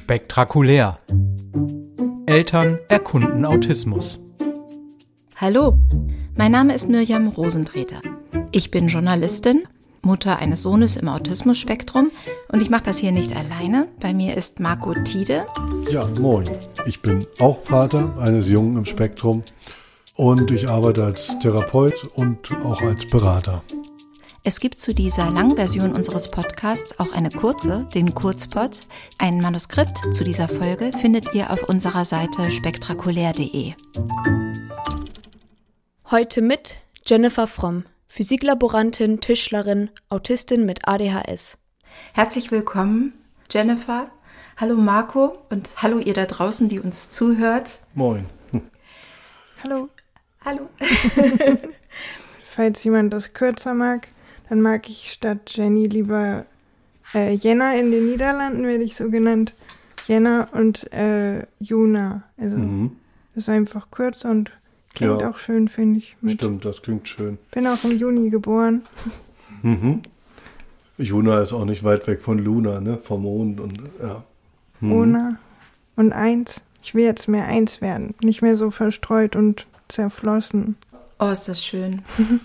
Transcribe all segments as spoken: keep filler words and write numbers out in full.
Spektrakulär. Eltern erkunden Autismus. Hallo, mein Name ist Mirjam Rosentreter. Ich bin Journalistin, Mutter eines Sohnes im Autismus-Spektrum und ich mache das hier nicht alleine. Bei mir ist Marco Tiede. Ja, moin. Ich bin auch Vater eines Jungen im Spektrum und ich arbeite als Therapeut und auch als Berater. Es gibt zu dieser Langversion unseres Podcasts auch eine kurze, den Kurzpod. Ein Manuskript zu dieser Folge findet ihr auf unserer Seite spektrakulär punkt de. Heute mit Jennifer Fromm, Physiklaborantin, Tischlerin, Autistin mit A D H S. Herzlich willkommen, Jennifer. Hallo Marco und hallo ihr da draußen, die uns zuhört. Moin. Hallo. Hallo. Falls jemand das kürzer mag, dann mag ich statt Jenny lieber äh, Jenna. In den Niederlanden werde ich so genannt. Jenna und äh, Juna. Also Mhm. ist einfach kürzer und klingt Ja. auch schön, finde ich. Mit. Stimmt, das klingt schön. Bin auch im Juni geboren. Mhm. Juna ist auch nicht weit weg von Luna, ne? Vom Mond und ja. Mhm. Ona und eins. Ich will jetzt mehr eins werden. Nicht mehr so verstreut und zerflossen. Oh, ist das schön.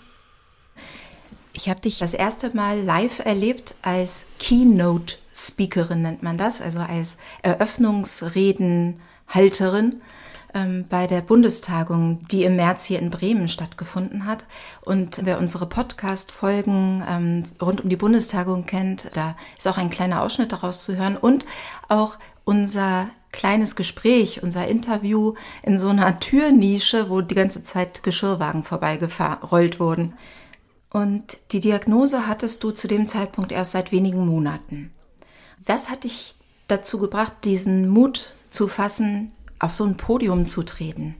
Ich habe dich das erste Mal live erlebt als Keynote-Speakerin, nennt man das, also als Eröffnungsredenhalterin ähm, bei der Bundestagung, die im März hier in Bremen stattgefunden hat. Und wer unsere Podcast-Folgen ähm, rund um die Bundestagung kennt, da ist auch ein kleiner Ausschnitt daraus zu hören und auch unser kleines Gespräch, unser Interview in so einer Türnische, wo die ganze Zeit Geschirrwagen vorbeigerollt wurden. Und die Diagnose hattest du zu dem Zeitpunkt erst seit wenigen Monaten. Was hat dich dazu gebracht, diesen Mut zu fassen, auf so ein Podium zu treten?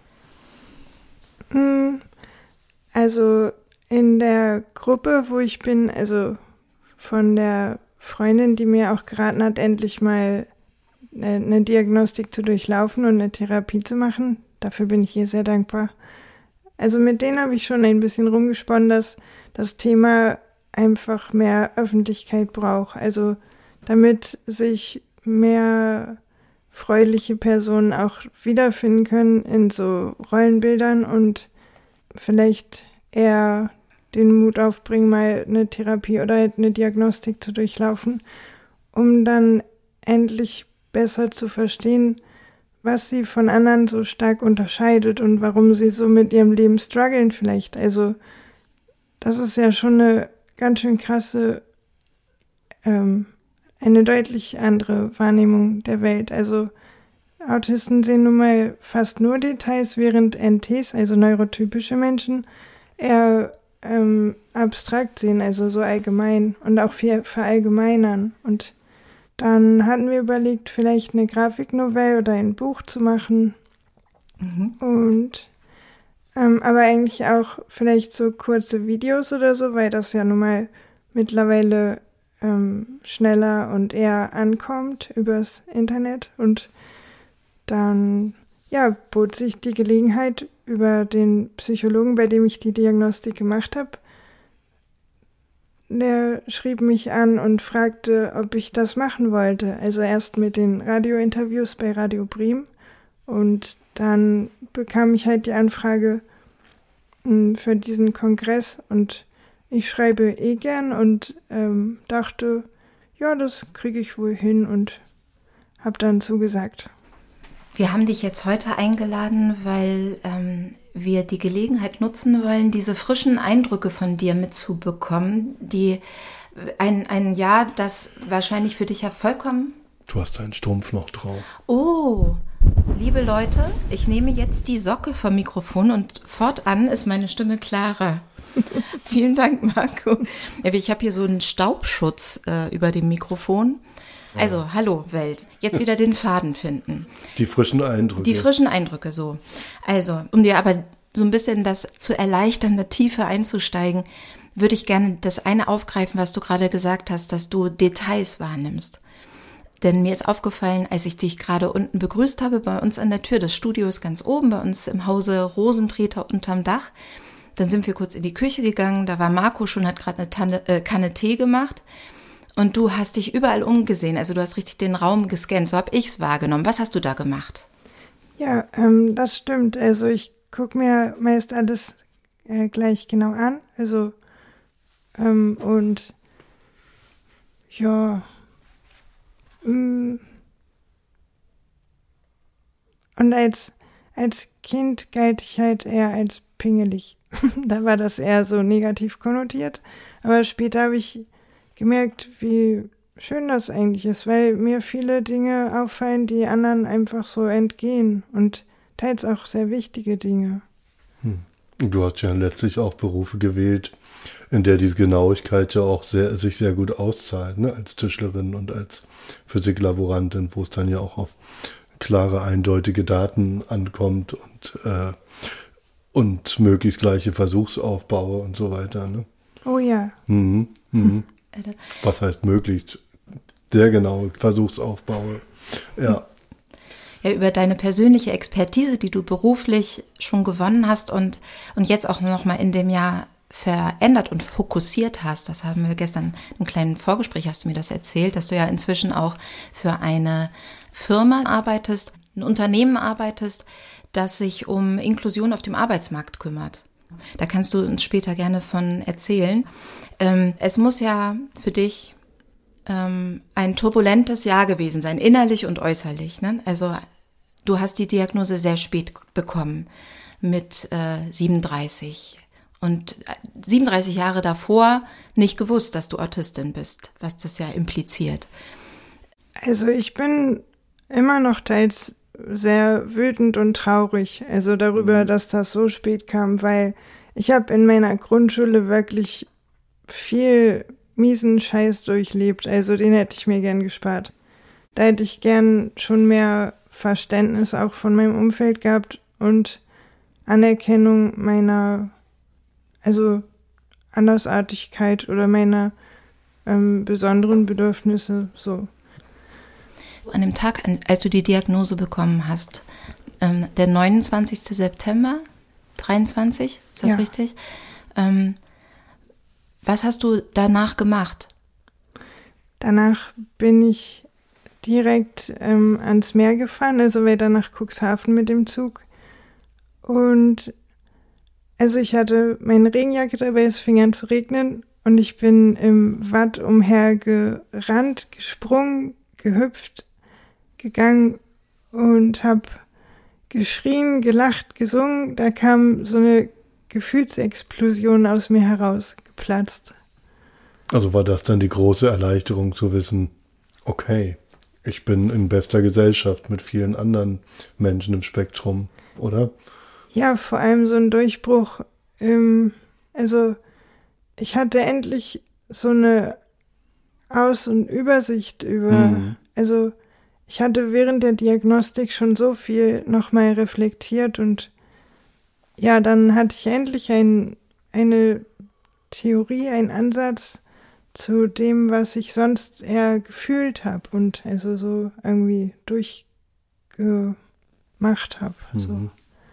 Also in der Gruppe, wo ich bin, also von der Freundin, die mir auch geraten hat, endlich mal eine Diagnostik zu durchlaufen und eine Therapie zu machen, dafür bin ich ihr sehr dankbar. Also mit denen habe ich schon ein bisschen rumgesponnen, dass das Thema einfach mehr Öffentlichkeit braucht. Also damit sich mehr freuliche Personen auch wiederfinden können in so Rollenbildern und vielleicht eher den Mut aufbringen, mal eine Therapie oder halt eine Diagnostik zu durchlaufen, um dann endlich besser zu verstehen, was sie von anderen so stark unterscheidet und warum sie so mit ihrem Leben strugglen vielleicht. Also das ist ja schon eine ganz schön krasse, ähm, eine deutlich andere Wahrnehmung der Welt. Also Autisten sehen nun mal fast nur Details, während N Ts, also neurotypische Menschen, eher ähm, abstrakt sehen, also so allgemein und auch viel verallgemeinern. Und dann hatten wir überlegt, vielleicht eine Grafiknovelle oder ein Buch zu machen. Mhm. Und ähm, aber eigentlich auch vielleicht so kurze Videos oder so, weil das ja nun mal mittlerweile ähm, schneller und eher ankommt übers Internet. Und dann ja, bot sich die Gelegenheit über den Psychologen, bei dem ich die Diagnostik gemacht habe. Der schrieb mich an und fragte, ob ich das machen wollte. Also erst mit den Radiointerviews bei Radio Bremen und dann bekam ich halt die Anfrage mh, für diesen Kongress und ich schreibe eh gern und ähm, dachte, ja, das kriege ich wohl hin und habe dann zugesagt. Wir haben dich jetzt heute eingeladen, weil ähm, wir die Gelegenheit nutzen wollen, diese frischen Eindrücke von dir mitzubekommen, die ein, ein Jahr, das wahrscheinlich für dich ja vollkommen... Du hast deinen Strumpf noch drauf. Oh, liebe Leute, ich nehme jetzt die Socke vom Mikrofon und fortan ist meine Stimme klarer. Vielen Dank, Marco. Ja, ich habe hier so einen Staubschutz äh, über dem Mikrofon. Also, hallo Welt, jetzt wieder den Faden finden. Die frischen Eindrücke. Die frischen Eindrücke, so. Also, um dir aber so ein bisschen das zu erleichtern, da tiefer einzusteigen, würde ich gerne das eine aufgreifen, was du gerade gesagt hast, dass du Details wahrnimmst. Denn mir ist aufgefallen, als ich dich gerade unten begrüßt habe, bei uns an der Tür, das Studio ist ganz oben, bei uns im Hause Rosentreter unterm Dach, dann sind wir kurz in die Küche gegangen, da war Marco schon, hat gerade eine Tanne, äh, Kanne Tee gemacht. Und du hast dich überall umgesehen, also du hast richtig den Raum gescannt, so habe ich es wahrgenommen. Was hast du da gemacht? Ja, ähm, das stimmt. Also ich gucke mir meist alles äh, gleich genau an. Also ähm, und ja, mh, und als, als Kind galt ich halt eher als pingelig. Da war das eher so negativ konnotiert. Aber später habe ich gemerkt, wie schön das eigentlich ist, weil mir viele Dinge auffallen, die anderen einfach so entgehen und teils auch sehr wichtige Dinge. Hm. Du hast ja letztlich auch Berufe gewählt, in der diese Genauigkeit ja auch sehr, sich sehr gut auszahlt, ne? Als Tischlerin und als Physiklaborantin, wo es dann ja auch auf klare, eindeutige Daten ankommt und, äh, und möglichst gleiche Versuchsaufbaue und so weiter. Ne? Oh ja. Mhm. Mhm. Was heißt möglichst? Sehr genaue Versuchsaufbaue. Ja. Ja, über deine persönliche Expertise, die du beruflich schon gewonnen hast und, und jetzt auch noch mal in dem Jahr verändert und fokussiert hast. Das haben wir gestern im kleinen Vorgespräch, hast du mir das erzählt, dass du ja inzwischen auch für eine Firma arbeitest, ein Unternehmen arbeitest, das sich um Inklusion auf dem Arbeitsmarkt kümmert. Da kannst du uns später gerne von erzählen. Ähm, es muss ja für dich ähm, ein turbulentes Jahr gewesen sein, innerlich und äußerlich. Ne? Also du hast die Diagnose sehr spät bekommen, mit äh, siebenunddreißig. Und siebenunddreißig Jahre davor nicht gewusst, dass du Autistin bist, was das ja impliziert. Also ich bin immer noch teils sehr wütend und traurig, also darüber, dass das so spät kam, weil ich habe in meiner Grundschule wirklich viel miesen Scheiß durchlebt, also den hätte ich mir gern gespart. Da hätte ich gern schon mehr Verständnis auch von meinem Umfeld gehabt und Anerkennung meiner, also Andersartigkeit oder meiner ähm, besonderen Bedürfnisse, so. An dem Tag, als du die Diagnose bekommen hast, ähm, der neunundzwanzigsten September dreiundzwanzig, ist das ja. richtig? Ähm, was hast du danach gemacht? Danach bin ich direkt ähm, ans Meer gefahren, also weiter nach Cuxhaven mit dem Zug. Und also ich hatte meine Regenjacke dabei, es fing an zu regnen und ich bin im Watt umhergerannt, gesprungen, gehüpft, gegangen und habe geschrien, gelacht, gesungen. Da kam so eine Gefühlsexplosion aus mir heraus, geplatzt. Also war das dann die große Erleichterung zu wissen, okay, ich bin in bester Gesellschaft mit vielen anderen Menschen im Spektrum, oder? Ja, vor allem so ein Durchbruch. Im, also ich hatte endlich so eine Aus- und Übersicht über, mhm. also ich hatte während der Diagnostik schon so viel nochmal reflektiert und ja, dann hatte ich endlich ein, eine Theorie, einen Ansatz zu dem, was ich sonst eher gefühlt habe und also so irgendwie durchgemacht habe. Mhm. So.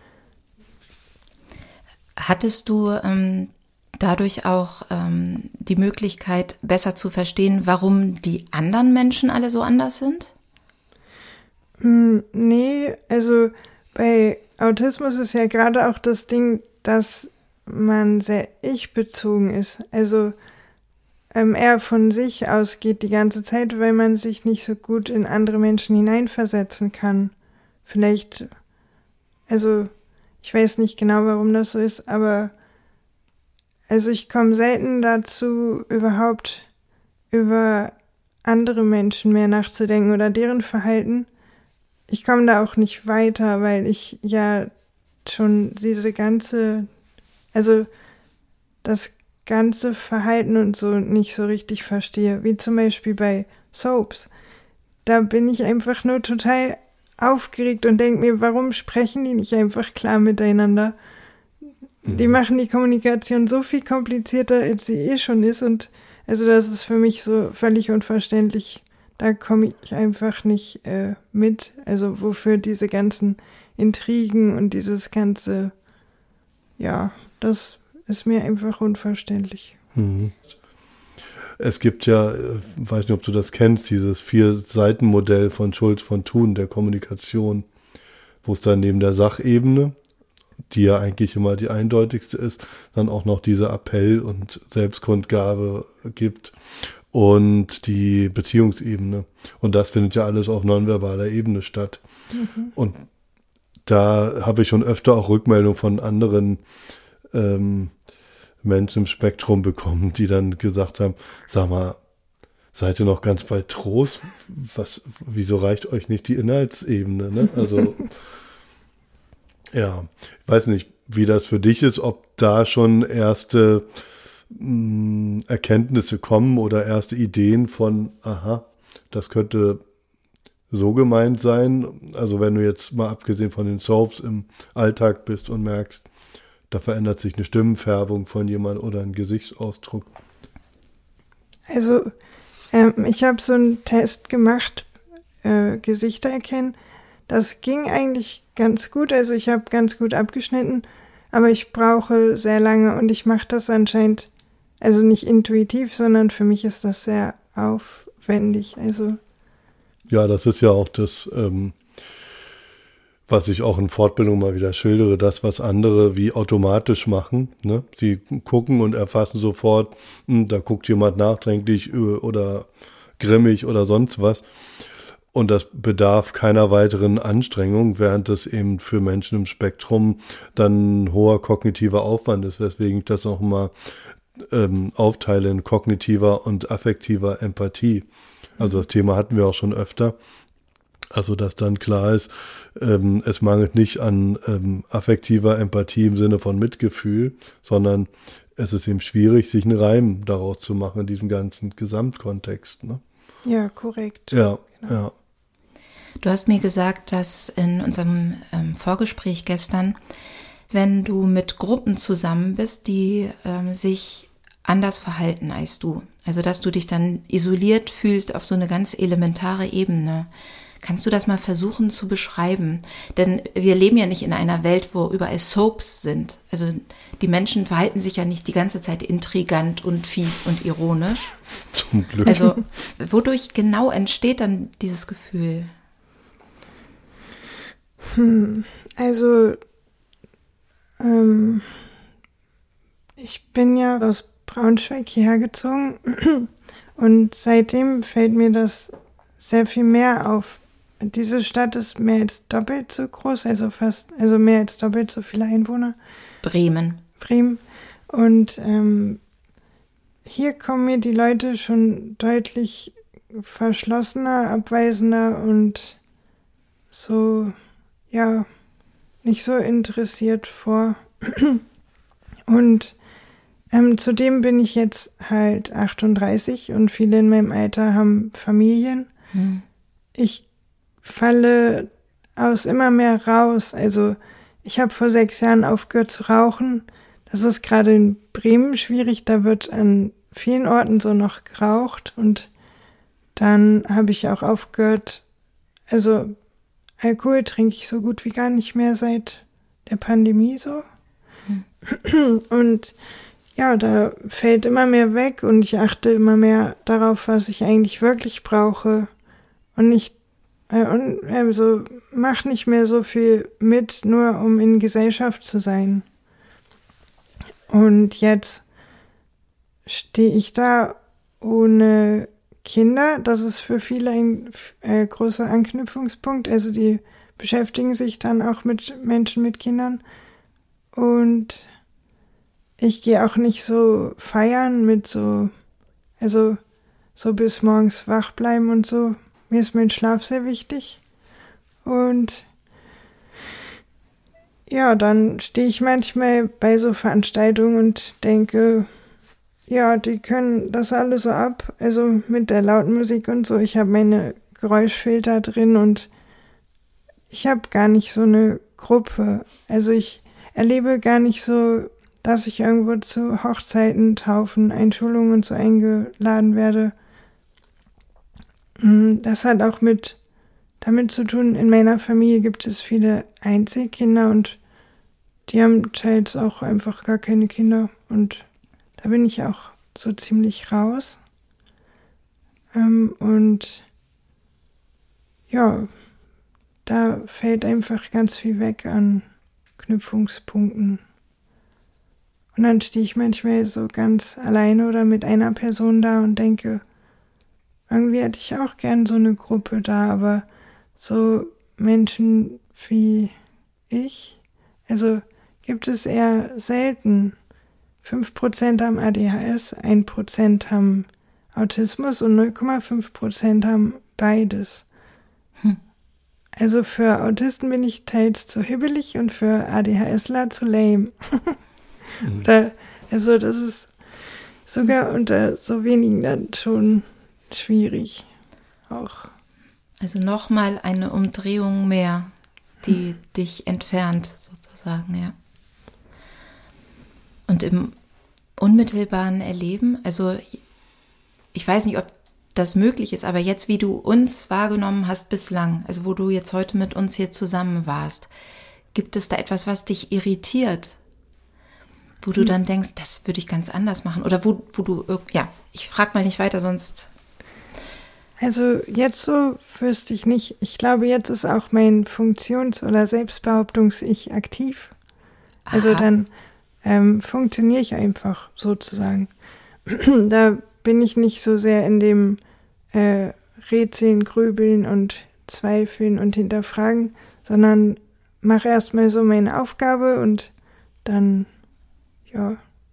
Hattest du ähm, dadurch auch ähm, die Möglichkeit, besser zu verstehen, warum die anderen Menschen alle so anders sind? Mm, nee, also bei Autismus ist ja gerade auch das Ding, dass man sehr ich-bezogen ist. Also ähm, eher von sich ausgeht die ganze Zeit, weil man sich nicht so gut in andere Menschen hineinversetzen kann. Vielleicht, also ich weiß nicht genau, warum das so ist, aber also ich komme selten dazu, überhaupt über andere Menschen mehr nachzudenken oder deren Verhalten. Ich komme da auch nicht weiter, weil ich ja schon diese ganze, also das ganze Verhalten und so nicht so richtig verstehe. Wie zum Beispiel bei Soaps. Da bin ich einfach nur total aufgeregt und denke mir, warum sprechen die nicht einfach klar miteinander? Mhm. Die machen die Kommunikation so viel komplizierter, als sie eh schon ist. Und also das ist für mich so völlig unverständlich. Da komme ich einfach nicht äh, mit. Also wofür diese ganzen Intrigen und dieses ganze, ja, das ist mir einfach unverständlich. Mhm. Es gibt ja, ich weiß nicht, ob du das kennst, dieses Vier-Seiten-Modell von Schulz von Thun, der Kommunikation, wo es dann neben der Sachebene, die ja eigentlich immer die eindeutigste ist, dann auch noch diese Appell- und Selbstkundgabe gibt und die Beziehungsebene. Und das findet ja alles auf nonverbaler Ebene statt. Mhm. Und da habe ich schon öfter auch Rückmeldungen von anderen ähm, Menschen im Spektrum bekommen, die dann gesagt haben, sag mal, seid ihr noch ganz bei Trost? Was, wieso reicht euch nicht die Inhaltsebene? Ne? Also, ja, ich weiß nicht, wie das für dich ist, ob da schon erste mh, Erkenntnisse kommen oder erste Ideen von, aha, das könnte so gemeint sein. Also wenn du jetzt mal abgesehen von den Soaps im Alltag bist und merkst, da verändert sich eine Stimmenfärbung von jemand oder ein Gesichtsausdruck. Also ähm, ich habe so einen Test gemacht, äh, Gesichter erkennen. Das ging eigentlich ganz gut, also ich habe ganz gut abgeschnitten, aber ich brauche sehr lange und ich mache das anscheinend, also nicht intuitiv, sondern für mich ist das sehr aufwendig. Also ja, das ist ja auch das, ähm, was ich auch in Fortbildung mal wieder schildere, das, was andere wie automatisch machen. Ne? Sie gucken und erfassen sofort, mh, da guckt jemand nachdenklich oder grimmig oder sonst was. Und das bedarf keiner weiteren Anstrengung, während das eben für Menschen im Spektrum dann ein hoher kognitiver Aufwand ist, weswegen ich das auch mal ähm, aufteile in kognitiver und affektiver Empathie. Also das Thema hatten wir auch schon öfter. Also dass dann klar ist, ähm, es mangelt nicht an ähm, affektiver Empathie im Sinne von Mitgefühl, sondern es ist eben schwierig, sich einen Reim daraus zu machen in diesem ganzen Gesamtkontext. Ne? Ja, korrekt. Ja, genau. ja. Du hast mir gesagt, dass in unserem ähm, Vorgespräch gestern, wenn du mit Gruppen zusammen bist, die ähm, sich anders verhalten als du, also dass du dich dann isoliert fühlst auf so eine ganz elementare Ebene. Kannst du das mal versuchen zu beschreiben? Denn wir leben ja nicht in einer Welt, wo überall Soaps sind. Also die Menschen verhalten sich ja nicht die ganze Zeit intrigant und fies und ironisch. Zum Glück. Also wodurch genau entsteht dann dieses Gefühl? Hm, also ähm, ich bin ja aus Braunschweig hierher gezogen und seitdem fällt mir das sehr viel mehr auf. Diese Stadt ist mehr als doppelt so groß, also fast, also mehr als doppelt so viele Einwohner. Bremen. Bremen. Und ähm, hier kommen mir die Leute schon deutlich verschlossener, abweisender und so, ja, nicht so interessiert vor. Und ähm, zudem bin ich jetzt halt achtunddreißig und viele in meinem Alter haben Familien. Hm. Ich falle aus immer mehr raus. Also ich habe vor sechs Jahren aufgehört zu rauchen. Das ist gerade in Bremen schwierig. Da wird an vielen Orten so noch geraucht. Und dann habe ich auch aufgehört. Also Alkohol trinke ich so gut wie gar nicht mehr seit der Pandemie so. Hm. Und ja, da fällt immer mehr weg und ich achte immer mehr darauf, was ich eigentlich wirklich brauche. Und ich äh, und, also mach nicht mehr so viel mit, nur um in Gesellschaft zu sein. Und jetzt stehe ich da ohne Kinder. Das ist für viele ein äh, großer Anknüpfungspunkt. Also die beschäftigen sich dann auch mit Menschen mit Kindern. Und ich gehe auch nicht so feiern mit so, also so bis morgens wach bleiben und so. Mir ist mein Schlaf sehr wichtig. Und ja, dann stehe ich manchmal bei so Veranstaltungen und denke, ja, die können das alles so ab. Also mit der lauten Musik und so. Ich habe meine Geräuschfilter drin und ich habe gar nicht so eine Gruppe. Also ich erlebe gar nicht so, dass ich irgendwo zu Hochzeiten, Taufen, Einschulungen und so eingeladen werde. Das hat auch mit damit zu tun, in meiner Familie gibt es viele Einzelkinder und die haben teils auch einfach gar keine Kinder und da bin ich auch so ziemlich raus. Ähm, und ja, da fällt einfach ganz viel weg an Knüpfungspunkten. Und dann stehe ich manchmal so ganz alleine oder mit einer Person da und denke, irgendwie hätte ich auch gern so eine Gruppe da, aber so Menschen wie ich, also gibt es eher selten. fünf Prozent haben A D H S, ein Prozent haben Autismus und null Komma fünf Prozent haben beides. Hm. Also für Autisten bin ich teils zu hibbelig und für ADHSler zu lame. mhm. Oder, also das ist sogar unter so wenigen dann schon schwierig auch. Also nochmal eine Umdrehung mehr, die hm. dich entfernt sozusagen, ja. Und im unmittelbaren Erleben, also ich weiß nicht, ob das möglich ist, aber jetzt, wie du uns wahrgenommen hast bislang, also wo du jetzt heute mit uns hier zusammen warst, gibt es da etwas, was dich irritiert? Wo du hm. dann denkst, das würde ich ganz anders machen? Oder wo, wo du, ja, ich frage mal nicht weiter, sonst... Also jetzt so wüsste ich nicht. Ich glaube, jetzt ist auch mein Funktions- oder Selbstbehauptungs-Ich aktiv. Aha. Also dann ähm, funktioniere ich einfach sozusagen. Da bin ich nicht so sehr in dem äh, Rätseln, Grübeln und Zweifeln und Hinterfragen, sondern mache erstmal so meine Aufgabe und dann, ja.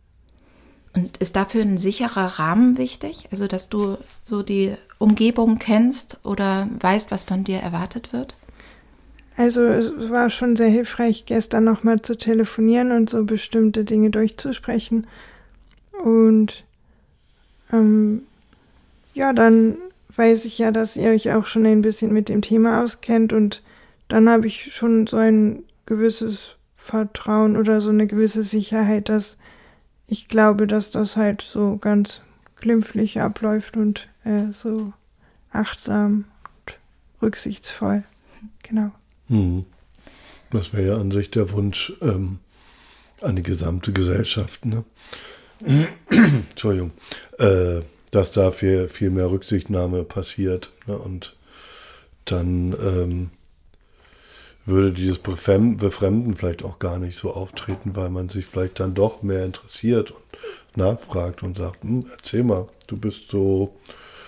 Und ist dafür ein sicherer Rahmen wichtig? Also, dass du so die Umgebung kennst oder weißt, was von dir erwartet wird? Also, es war schon sehr hilfreich, gestern nochmal zu telefonieren und so bestimmte Dinge durchzusprechen. Und ähm, ja, dann weiß ich ja, dass ihr euch auch schon ein bisschen mit dem Thema auskennt und dann habe ich schon so ein gewisses Vertrauen oder so eine gewisse Sicherheit, dass ich glaube, dass das halt so ganz glimpflich abläuft und äh, so achtsam und rücksichtsvoll. Genau. Hm. Das wäre ja an sich der Wunsch ähm, an die gesamte Gesellschaft, ne? Entschuldigung. Äh, dass da viel, viel mehr Rücksichtnahme passiert, ne? Und dann ähm, würde dieses Befremden vielleicht auch gar nicht so auftreten, weil man sich vielleicht dann doch mehr interessiert und nachfragt und sagt, hm, erzähl mal, du bist so,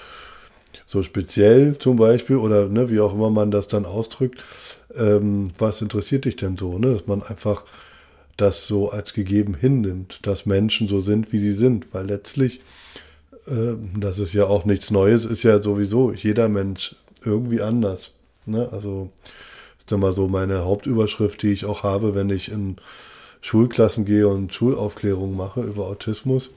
so speziell zum Beispiel oder ne, wie auch immer man das dann ausdrückt. Ähm, was interessiert dich denn so? Ne? Dass man einfach das so als gegeben hinnimmt, dass Menschen so sind, wie sie sind, weil letztlich, äh, das ist ja auch nichts Neues, ist ja sowieso jeder Mensch irgendwie anders. Ne? Also ist dann mal so meine Hauptüberschrift, die ich auch habe, wenn ich in Schulklassen gehe und Schulaufklärung mache über Autismus,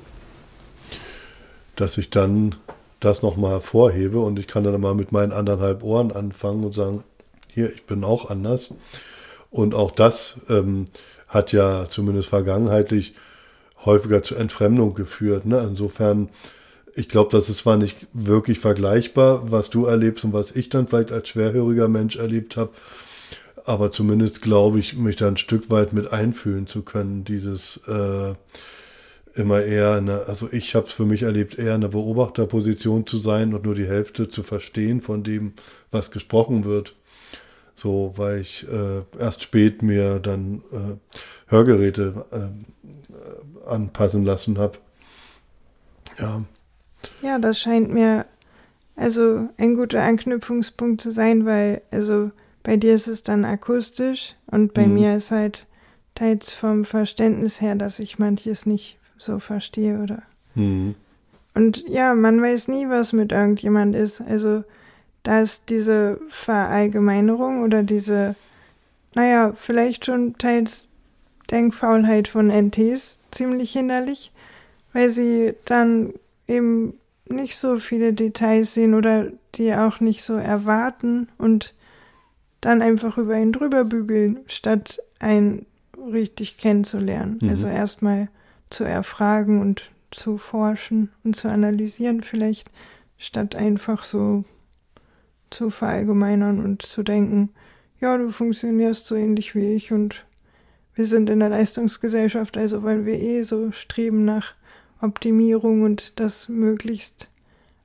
dass ich dann das nochmal hervorhebe und ich kann dann mal mit meinen anderthalb Ohren anfangen und sagen, hier, ich bin auch anders. Und auch das ähm, hat ja zumindest vergangenheitlich häufiger zu Entfremdung geführt. Ne? Insofern, ich glaube, das ist zwar nicht wirklich vergleichbar, was du erlebst und was ich dann vielleicht als schwerhöriger Mensch erlebt habe, aber zumindest glaube ich, mich da ein Stück weit mit einfühlen zu können, dieses äh, immer eher, eine, also ich habe es für mich erlebt, eher in einer Beobachterposition zu sein und nur die Hälfte zu verstehen von dem, was gesprochen wird. So, weil ich äh, erst spät mir dann äh, Hörgeräte äh, anpassen lassen habe. Ja. Ja, das scheint mir also ein guter Anknüpfungspunkt zu sein, weil also bei dir ist es dann akustisch und bei mhm. mir ist halt teils vom Verständnis her, dass ich manches nicht so verstehe, oder? Mhm. Und ja, man weiß nie, was mit irgendjemand ist. Also da ist diese Verallgemeinerung oder diese, naja, vielleicht schon teils Denkfaulheit von N Ts ziemlich hinderlich, weil sie dann eben nicht so viele Details sehen oder die auch nicht so erwarten und dann einfach über ihn drüber bügeln, statt einen richtig kennenzulernen. Mhm. Also erstmal zu erfragen und zu forschen und zu analysieren vielleicht, statt einfach so zu verallgemeinern und zu denken, ja, du funktionierst so ähnlich wie ich und wir sind in der Leistungsgesellschaft, also wollen wir eh so streben nach Optimierung und das möglichst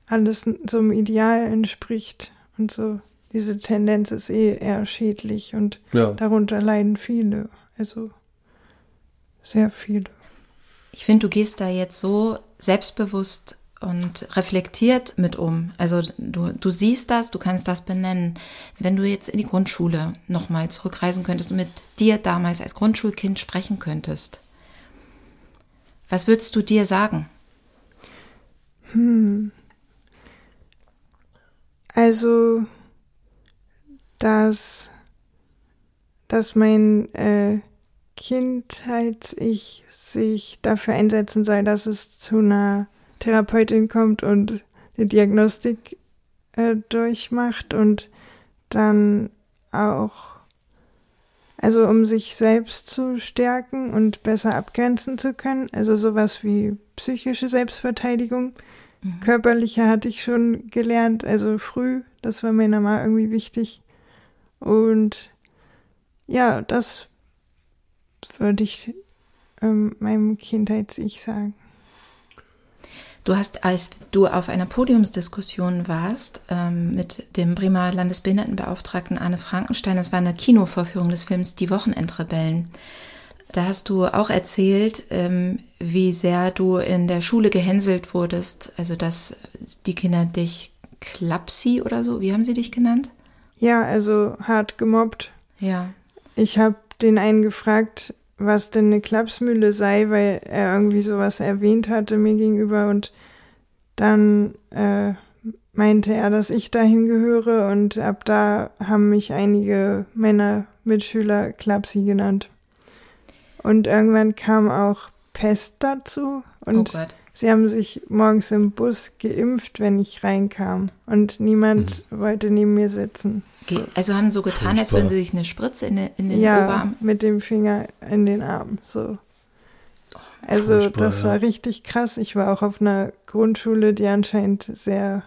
alles so einem Ideal entspricht und so. Diese Tendenz ist eh eher schädlich und ja. darunter leiden viele, also sehr viele. Ich finde, du gehst da jetzt so selbstbewusst und reflektiert mit um. Also du, du siehst das, du kannst das benennen. Wenn du jetzt in die Grundschule nochmal zurückreisen könntest und mit dir damals als Grundschulkind sprechen könntest, was würdest du dir sagen? Hm. Also, dass, dass mein äh, Kindheits-Ich sich dafür einsetzen soll, dass es zu einer Therapeutin kommt und die Diagnostik äh, durchmacht und dann auch, also um sich selbst zu stärken und besser abgrenzen zu können, also sowas wie psychische Selbstverteidigung. Mhm. Körperliche hatte ich schon gelernt, also früh, das war meiner Mama irgendwie wichtig. Und ja, das würde ich ähm, meinem Kindheits-Ich sagen. Du hast, als du auf einer Podiumsdiskussion warst ähm, mit dem Bremer Landesbehindertenbeauftragten Arne Frankenstein, das war eine Kinovorführung des Films Die Wochenendrebellen. Da hast du auch erzählt, ähm, wie sehr du in der Schule gehänselt wurdest, also dass die Kinder dich Klapsi oder so, wie haben sie dich genannt? Ja, also hart gemobbt. Ja. Ich habe den einen gefragt, was denn eine Klapsmühle sei, weil er irgendwie sowas erwähnt hatte mir gegenüber und dann äh, meinte er, dass ich dahin gehöre und ab da haben mich einige meiner Mitschüler Klapsi genannt. Und irgendwann kam auch Pest dazu und oh Gott. Sie haben sich morgens im Bus geimpft, wenn ich reinkam und niemand mhm. wollte neben mir sitzen. Also haben so getan, Furchtbar. Als würden sie sich eine Spritze in, den, in den ja, Oberarm... Ja, mit dem Finger in den Arm, so. Also Furchtbar, das war ja. richtig krass. Ich war auch auf einer Grundschule, die anscheinend sehr,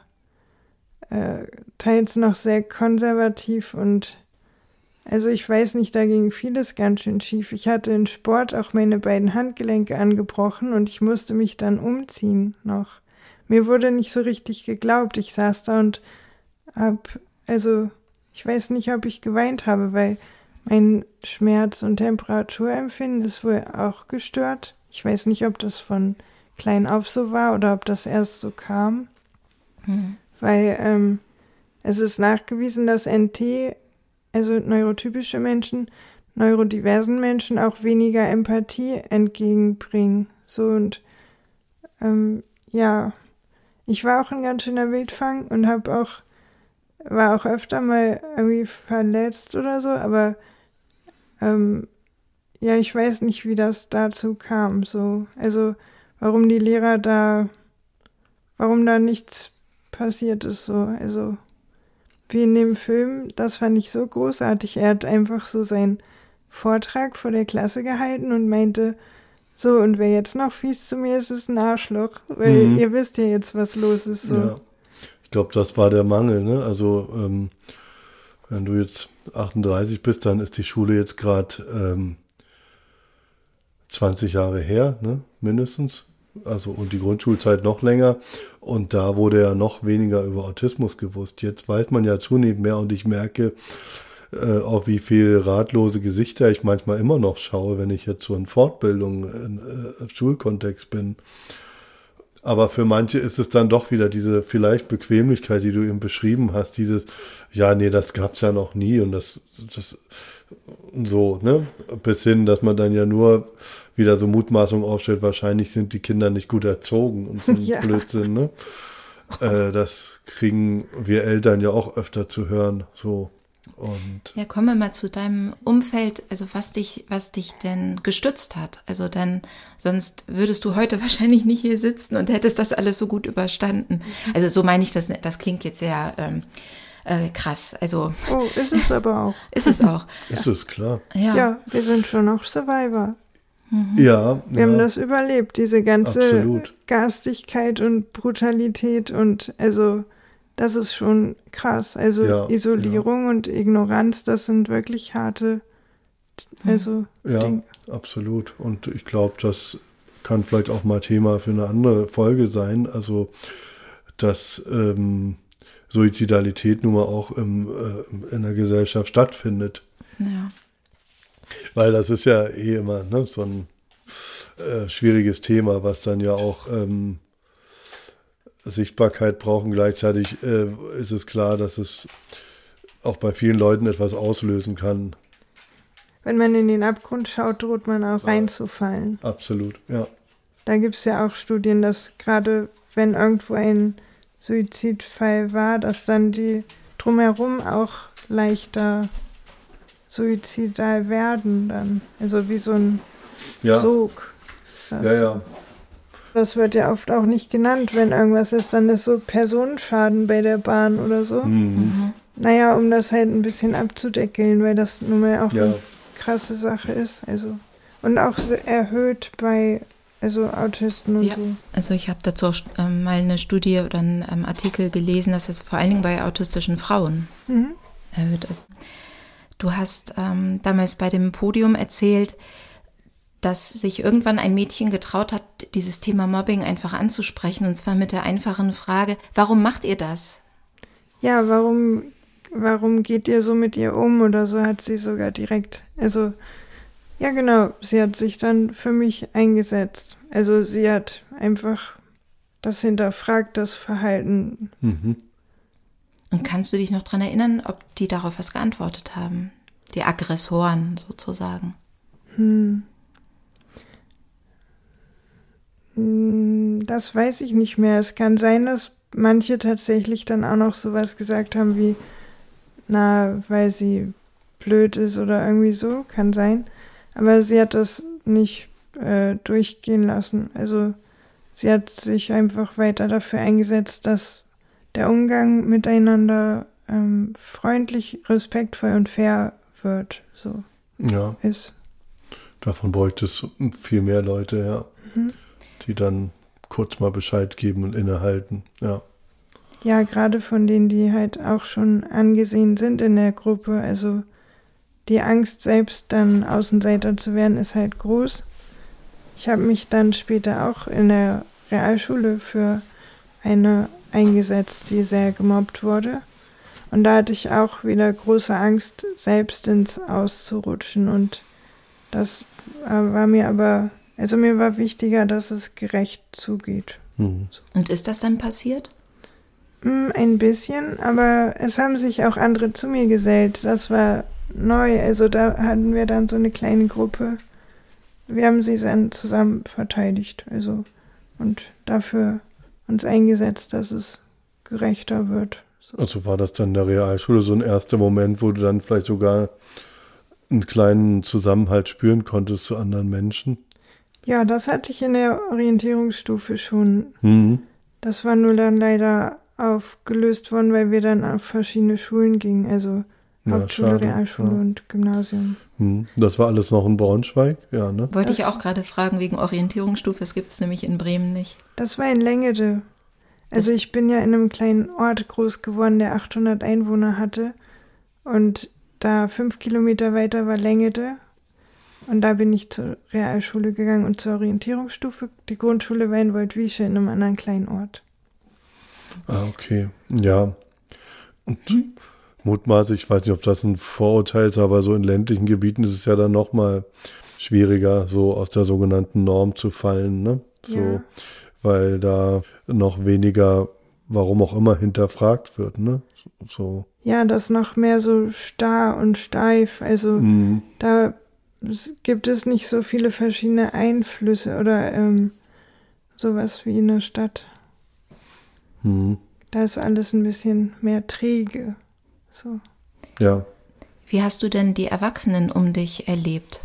äh, teils noch sehr konservativ und also ich weiß nicht, da ging vieles ganz schön schief. Ich hatte in Sport auch meine beiden Handgelenke angebrochen und ich musste mich dann umziehen noch. Mir wurde nicht so richtig geglaubt. Ich saß da und hab, also ich weiß nicht, ob ich geweint habe, weil mein Schmerz- und Temperaturempfinden ist wohl auch gestört. Ich weiß nicht, ob das von klein auf so war oder ob das erst so kam. Mhm. Weil ähm, es ist nachgewiesen, dass N T, also neurotypische Menschen, neurodiversen Menschen auch weniger Empathie entgegenbringen. So und ähm, ja, ich war auch ein ganz schöner Wildfang und habe auch, war auch öfter mal irgendwie verletzt oder so, aber ähm, ja, ich weiß nicht, wie das dazu kam. So, also warum die Lehrer da, warum da nichts passiert ist. So, also wie in dem Film, das fand ich so großartig. Er hat einfach so seinen Vortrag vor der Klasse gehalten und meinte, so, und wer jetzt noch fies zu mir ist, ist ein Arschloch, weil mhm. ihr wisst ja jetzt, was los ist. So. Ja. Ich glaube, das war der Mangel, ne? Also, ähm, wenn du jetzt achtunddreißig bist, dann ist die Schule jetzt gerade ähm, zwanzig Jahre her, ne? Mindestens. Also, und die Grundschulzeit noch länger. Und da wurde ja noch weniger über Autismus gewusst. Jetzt weiß man ja zunehmend mehr und ich merke, äh, auf wie viele ratlose Gesichter ich manchmal immer noch schaue, wenn ich jetzt so in Fortbildung, in äh, Schulkontext bin. Aber für manche ist es dann doch wieder diese vielleicht Bequemlichkeit, die du eben beschrieben hast, dieses, ja, nee, das gab's ja noch nie und das, das, so, ne, bis hin, dass man dann ja nur wieder so Mutmaßungen aufstellt, wahrscheinlich sind die Kinder nicht gut erzogen und so ein ja. Blödsinn, ne. Äh, das kriegen wir Eltern ja auch öfter zu hören, so. Und ja, kommen wir mal zu deinem Umfeld, also was dich, was dich denn gestützt hat. Also dann, sonst würdest du heute wahrscheinlich nicht hier sitzen und hättest das alles so gut überstanden. Also so meine ich das, das klingt jetzt sehr ähm, äh, krass. Also oh, ist es aber auch. Ist es auch. Ist es, klar. Ja. ja, wir sind schon auch Survivor. Mhm. Ja. Wir ja. haben das überlebt, diese ganze Absolut. Garstigkeit und Brutalität und also das ist schon krass. Also ja, Isolierung ja. und Ignoranz, das sind wirklich harte, also ja, Dinge. Absolut. Und ich glaube, das kann vielleicht auch mal Thema für eine andere Folge sein. Also dass ähm, Suizidalität nun mal auch im, äh, in der Gesellschaft stattfindet. Ja. Weil das ist ja eh immer ne, so ein äh, schwieriges Thema, was dann ja auch ähm, Sichtbarkeit brauchen. Gleichzeitig äh, ist es klar, dass es auch bei vielen Leuten etwas auslösen kann. Wenn man in den Abgrund schaut, droht man auch reinzufallen. Absolut, ja. Da gibt es ja auch Studien, dass gerade wenn irgendwo ein Suizidfall war, dass dann die drumherum auch leichter suizidal werden dann. Also wie so ein ja. Sog ist das. Ja, ja. Das wird ja oft auch nicht genannt, wenn irgendwas ist, dann ist so Personenschaden bei der Bahn oder so. Mhm. Mhm. Naja, um das halt ein bisschen abzudeckeln, weil das nun mal auch Ja. eine krasse Sache ist. Also und auch erhöht bei also Autisten und Ja. so. Also ich habe dazu auch ähm, mal eine Studie oder einen ähm, Artikel gelesen, dass es vor allen Dingen bei autistischen Frauen Mhm. erhöht ist. Du hast ähm, damals bei dem Podium erzählt, dass sich irgendwann ein Mädchen getraut hat, dieses Thema Mobbing einfach anzusprechen, und zwar mit der einfachen Frage, warum macht ihr das? Ja, warum, warum geht ihr so mit ihr um oder so, hat sie sogar direkt, also, ja genau, sie hat sich dann für mich eingesetzt. Also sie hat einfach das hinterfragt, das Verhalten. Mhm. Und kannst du dich noch dran erinnern, ob die darauf was geantwortet haben? Die Aggressoren sozusagen. Hm. Das weiß ich nicht mehr. Es kann sein, dass manche tatsächlich dann auch noch sowas gesagt haben wie, na, weil sie blöd ist oder irgendwie so, kann sein. Aber sie hat das nicht äh, durchgehen lassen. Also sie hat sich einfach weiter dafür eingesetzt, dass der Umgang miteinander ähm, freundlich, respektvoll und fair wird, so Ja, ist. davon bräuchte es viel mehr Leute, ja, Mhm. die dann kurz mal Bescheid geben und innehalten, ja. Ja, gerade von denen, die halt auch schon angesehen sind in der Gruppe. Also die Angst, selbst dann Außenseiter zu werden, ist halt groß. Ich habe mich dann später auch in der Realschule für eine eingesetzt, die sehr gemobbt wurde. Und da hatte ich auch wieder große Angst, selbst ins Auszurutschen. Und das äh, war mir aber, also mir war wichtiger, dass es gerecht zugeht. Mhm. Und ist das dann passiert? Mm, Ein bisschen, aber es haben sich auch andere zu mir gesellt. Das war neu. Also da hatten wir dann so eine kleine Gruppe. Wir haben sie dann zusammen verteidigt. Also und dafür uns eingesetzt, dass es gerechter wird. So. Also war das dann in der Realschule so ein erster Moment, wo du dann vielleicht sogar einen kleinen Zusammenhalt spüren konntest zu anderen Menschen? Ja, das hatte ich in der Orientierungsstufe schon. Mhm. Das war nur dann leider aufgelöst worden, weil wir dann auf verschiedene Schulen gingen. Also Ja, Hauptschule, schade. Realschule Ja. und Gymnasium. Mhm. Das war alles noch in Braunschweig? Ja, ne? Wollte Das- ich auch gerade fragen, wegen Orientierungsstufe, das gibt es nämlich in Bremen nicht. Das war in Längede. Also Das- ich bin ja in einem kleinen Ort groß geworden, der achthundert Einwohner hatte. Und da fünf Kilometer weiter war Längede. Und da bin ich zur Realschule gegangen und zur Orientierungsstufe. Die Grundschule war in Woldwiesche in einem anderen kleinen Ort. Ah, okay. Ja. Und mutmaßlich, ich weiß nicht, ob das ein Vorurteil ist, aber so in ländlichen Gebieten ist es ja dann nochmal schwieriger, so aus der sogenannten Norm zu fallen, ne? So, Ja. weil da noch weniger, warum auch immer, hinterfragt wird, ne? So. Ja, das noch mehr so starr und steif. Also Mhm. da s- gibt es nicht so viele verschiedene Einflüsse oder ähm, sowas wie in der Stadt. Mhm. Da ist alles ein bisschen mehr träge. So. Ja. Wie hast du denn die Erwachsenen um dich erlebt?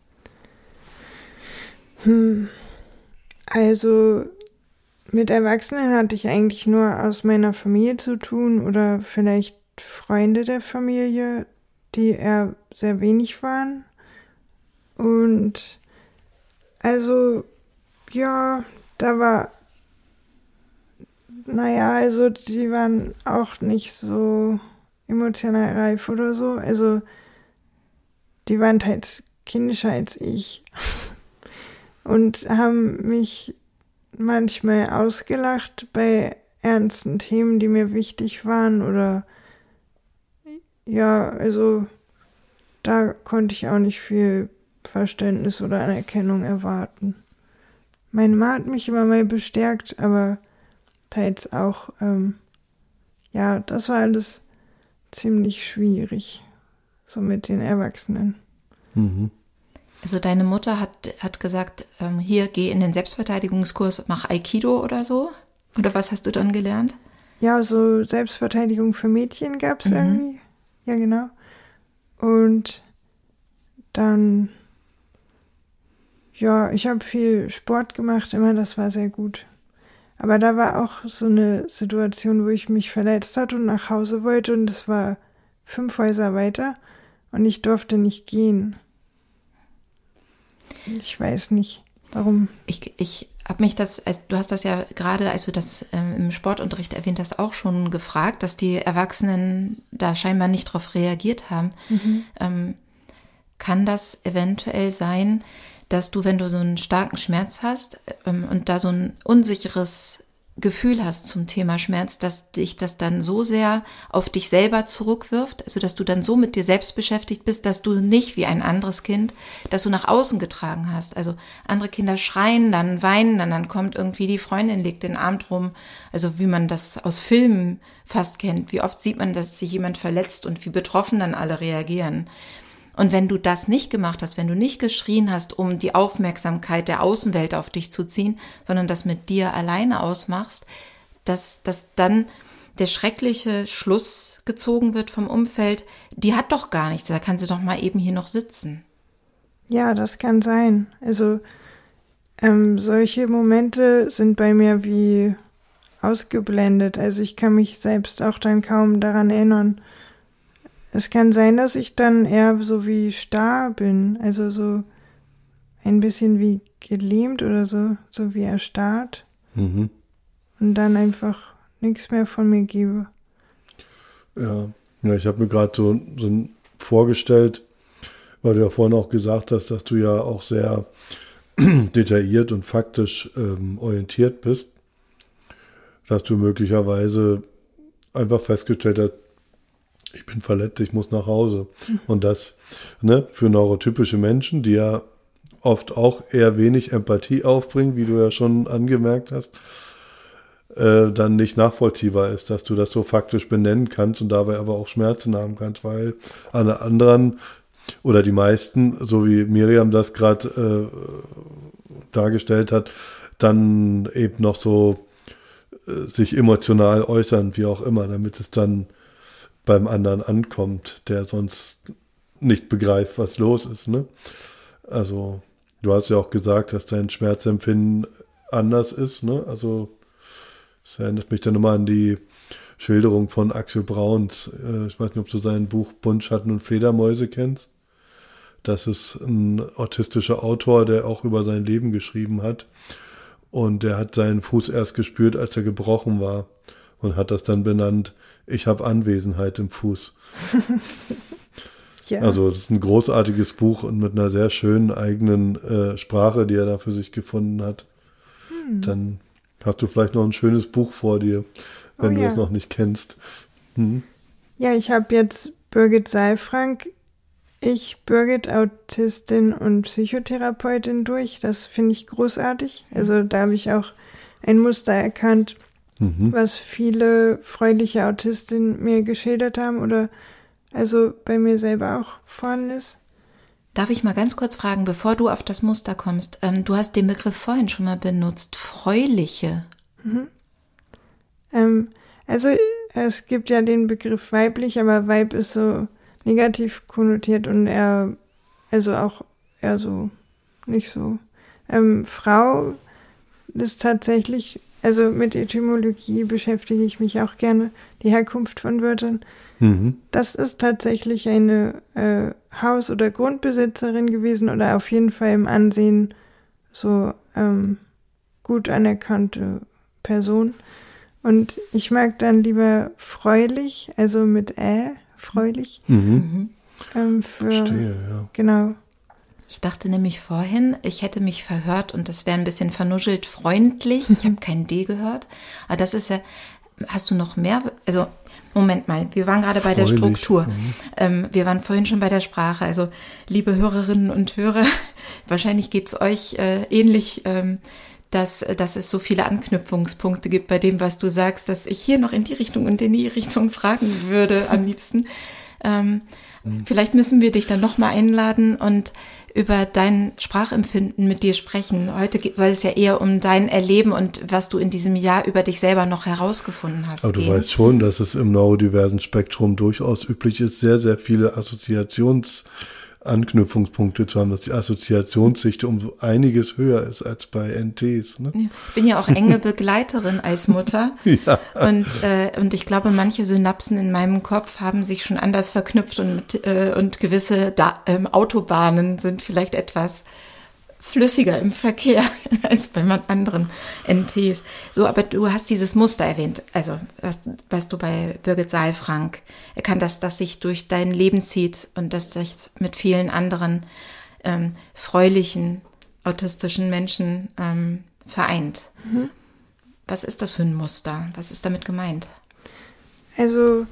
Hm. Also mit Erwachsenen hatte ich eigentlich nur aus meiner Familie zu tun oder vielleicht Freunde der Familie, die eher sehr wenig waren. Und also, ja, da war, naja, also die waren auch nicht so emotional reif oder so. Also die waren teils kindischer als ich und haben mich manchmal ausgelacht bei ernsten Themen, die mir wichtig waren oder ja, also da konnte ich auch nicht viel Verständnis oder Anerkennung erwarten. Meine Mama hat mich immer mal bestärkt, aber teils auch, ähm, ja, das war alles ziemlich schwierig, so mit den Erwachsenen. Mhm. Also deine Mutter hat, hat gesagt, ähm, hier, geh in den Selbstverteidigungskurs, mach Aikido oder so? Oder was hast du dann gelernt? Ja, so Selbstverteidigung für Mädchen gab es Mhm. irgendwie. Ja, genau. Und dann, ja, ich habe viel Sport gemacht, immer, das war sehr gut. Aber da war auch so eine Situation, wo ich mich verletzt hatte und nach Hause wollte und es war fünf Häuser weiter und ich durfte nicht gehen. Ich weiß nicht, warum. Ich, ich habe mich das, also du hast das ja gerade, als du das ähm, im Sportunterricht erwähnt hast, auch schon gefragt, dass die Erwachsenen da scheinbar nicht drauf reagiert haben. Mhm. Ähm, kann das eventuell sein, dass du, wenn du so einen starken Schmerz hast ähm, und da so ein unsicheres Gefühl hast zum Thema Schmerz, dass dich das dann so sehr auf dich selber zurückwirft, also dass du dann so mit dir selbst beschäftigt bist, dass du nicht wie ein anderes Kind, das du nach außen getragen hast. Also andere Kinder schreien, dann weinen, dann, dann kommt irgendwie die Freundin, legt den Arm drum, also wie man das aus Filmen fast kennt. Wie oft sieht man, dass sich jemand verletzt und wie betroffen dann alle reagieren. Und wenn du das nicht gemacht hast, wenn du nicht geschrien hast, um die Aufmerksamkeit der Außenwelt auf dich zu ziehen, sondern das mit dir alleine ausmachst, dass, dass dann der schreckliche Schluss gezogen wird vom Umfeld, die hat doch gar nichts, da kann sie doch mal eben hier noch sitzen. Ja, das kann sein. Also ähm, solche Momente sind bei mir wie ausgeblendet. Also ich kann mich selbst auch dann kaum daran erinnern. Es kann sein, dass ich dann eher so wie starr bin, also so ein bisschen wie gelähmt oder so, so wie erstarrt. Mhm. Und dann einfach nichts mehr von mir gebe. Ja, ja ich habe mir gerade so, so vorgestellt, weil du ja vorhin auch gesagt hast, dass du ja auch sehr detailliert und faktisch ähm, orientiert bist, dass du möglicherweise einfach festgestellt hast, ich bin verletzt, ich muss nach Hause. Mhm. Und das ne, für neurotypische Menschen, die ja oft auch eher wenig Empathie aufbringen, wie du ja schon angemerkt hast, äh, dann nicht nachvollziehbar ist, dass du das so faktisch benennen kannst und dabei aber auch Schmerzen haben kannst, weil alle anderen oder die meisten, so wie Miriam das gerade äh, dargestellt hat, dann eben noch so äh, sich emotional äußern, wie auch immer, damit es dann beim anderen ankommt, der sonst nicht begreift, was los ist. Ne? Also du hast ja auch gesagt, dass dein Schmerzempfinden anders ist. Ne? Also das erinnert mich dann immer an die Schilderung von Axel Brauns. Ich weiß nicht, ob du sein Buch Buntschatten und Fledermäuse kennst. Das ist ein autistischer Autor, der auch über sein Leben geschrieben hat. Und der hat seinen Fuß erst gespürt, als er gebrochen war. Und hat das dann benannt, ich habe Anwesenheit im Fuß. Ja. Also das ist ein großartiges Buch und mit einer sehr schönen eigenen äh, Sprache, die er da für sich gefunden hat. Hm. Dann hast du vielleicht noch ein schönes Buch vor dir, wenn oh, du ja. es noch nicht kennst. Hm. Ja, ich habe jetzt Birgit Seifrank, ich, Birgit, Autistin und Psychotherapeutin durch. Das finde ich großartig. Also da habe ich auch ein Muster erkannt, mhm. was viele freudige Autistinnen mir geschildert haben oder also bei mir selber auch vorhanden ist. Darf ich mal ganz kurz fragen, bevor du auf das Muster kommst, ähm, du hast den Begriff vorhin schon mal benutzt, freuliche. Mhm. Ähm, also es gibt ja den Begriff weiblich, aber Weib ist so negativ konnotiert und eher, also auch eher so, nicht so. Ähm, Frau ist tatsächlich, also mit Etymologie beschäftige ich mich auch gerne, die Herkunft von Wörtern. Mhm. Das ist tatsächlich eine äh, Haus- oder Grundbesitzerin gewesen oder auf jeden Fall im Ansehen so ähm, gut anerkannte Person. Und ich mag dann lieber freulich, also mit Ä, freulich. Mhm. Ähm, für, Verstehe, ja. Genau. Ich dachte nämlich vorhin, ich hätte mich verhört und das wäre ein bisschen vernuschelt freundlich. Ich habe kein D gehört. Aber das ist ja, hast du noch mehr? Also, Moment mal, wir waren gerade bei der Struktur. Mhm. Ähm, wir waren vorhin schon bei der Sprache. Also, liebe Hörerinnen und Hörer, wahrscheinlich geht es euch äh, ähnlich, ähm, dass, dass es so viele Anknüpfungspunkte gibt bei dem, was du sagst, dass ich hier noch in die Richtung und in die Richtung fragen würde am liebsten. Ähm, mhm. Vielleicht müssen wir dich dann nochmal einladen und über dein Sprachempfinden mit dir sprechen. Heute soll es ja eher um dein Erleben und was du in diesem Jahr über dich selber noch herausgefunden hast. Aber du gehen. weißt schon, dass es im neurodiversen Spektrum durchaus üblich ist, sehr, sehr viele Assoziationsanknüpfungspunkte zu haben, dass die Assoziationsdichte um so einiges höher ist als bei N Ts. Ne? Ich bin ja auch enge Begleiterin als Mutter. Ja. Und, äh, und ich glaube, manche Synapsen in meinem Kopf haben sich schon anders verknüpft und, äh, und gewisse da- ähm, Autobahnen sind vielleicht etwas flüssiger im Verkehr als bei anderen N Ts. So, aber du hast dieses Muster erwähnt, also was, was du bei Birgit Saalfrank erkannt hast, dass sich durch dein Leben zieht und dass sich mit vielen anderen ähm, fröhlichen, autistischen Menschen ähm, vereint. Mhm. Was ist das für ein Muster? Was ist damit gemeint? Also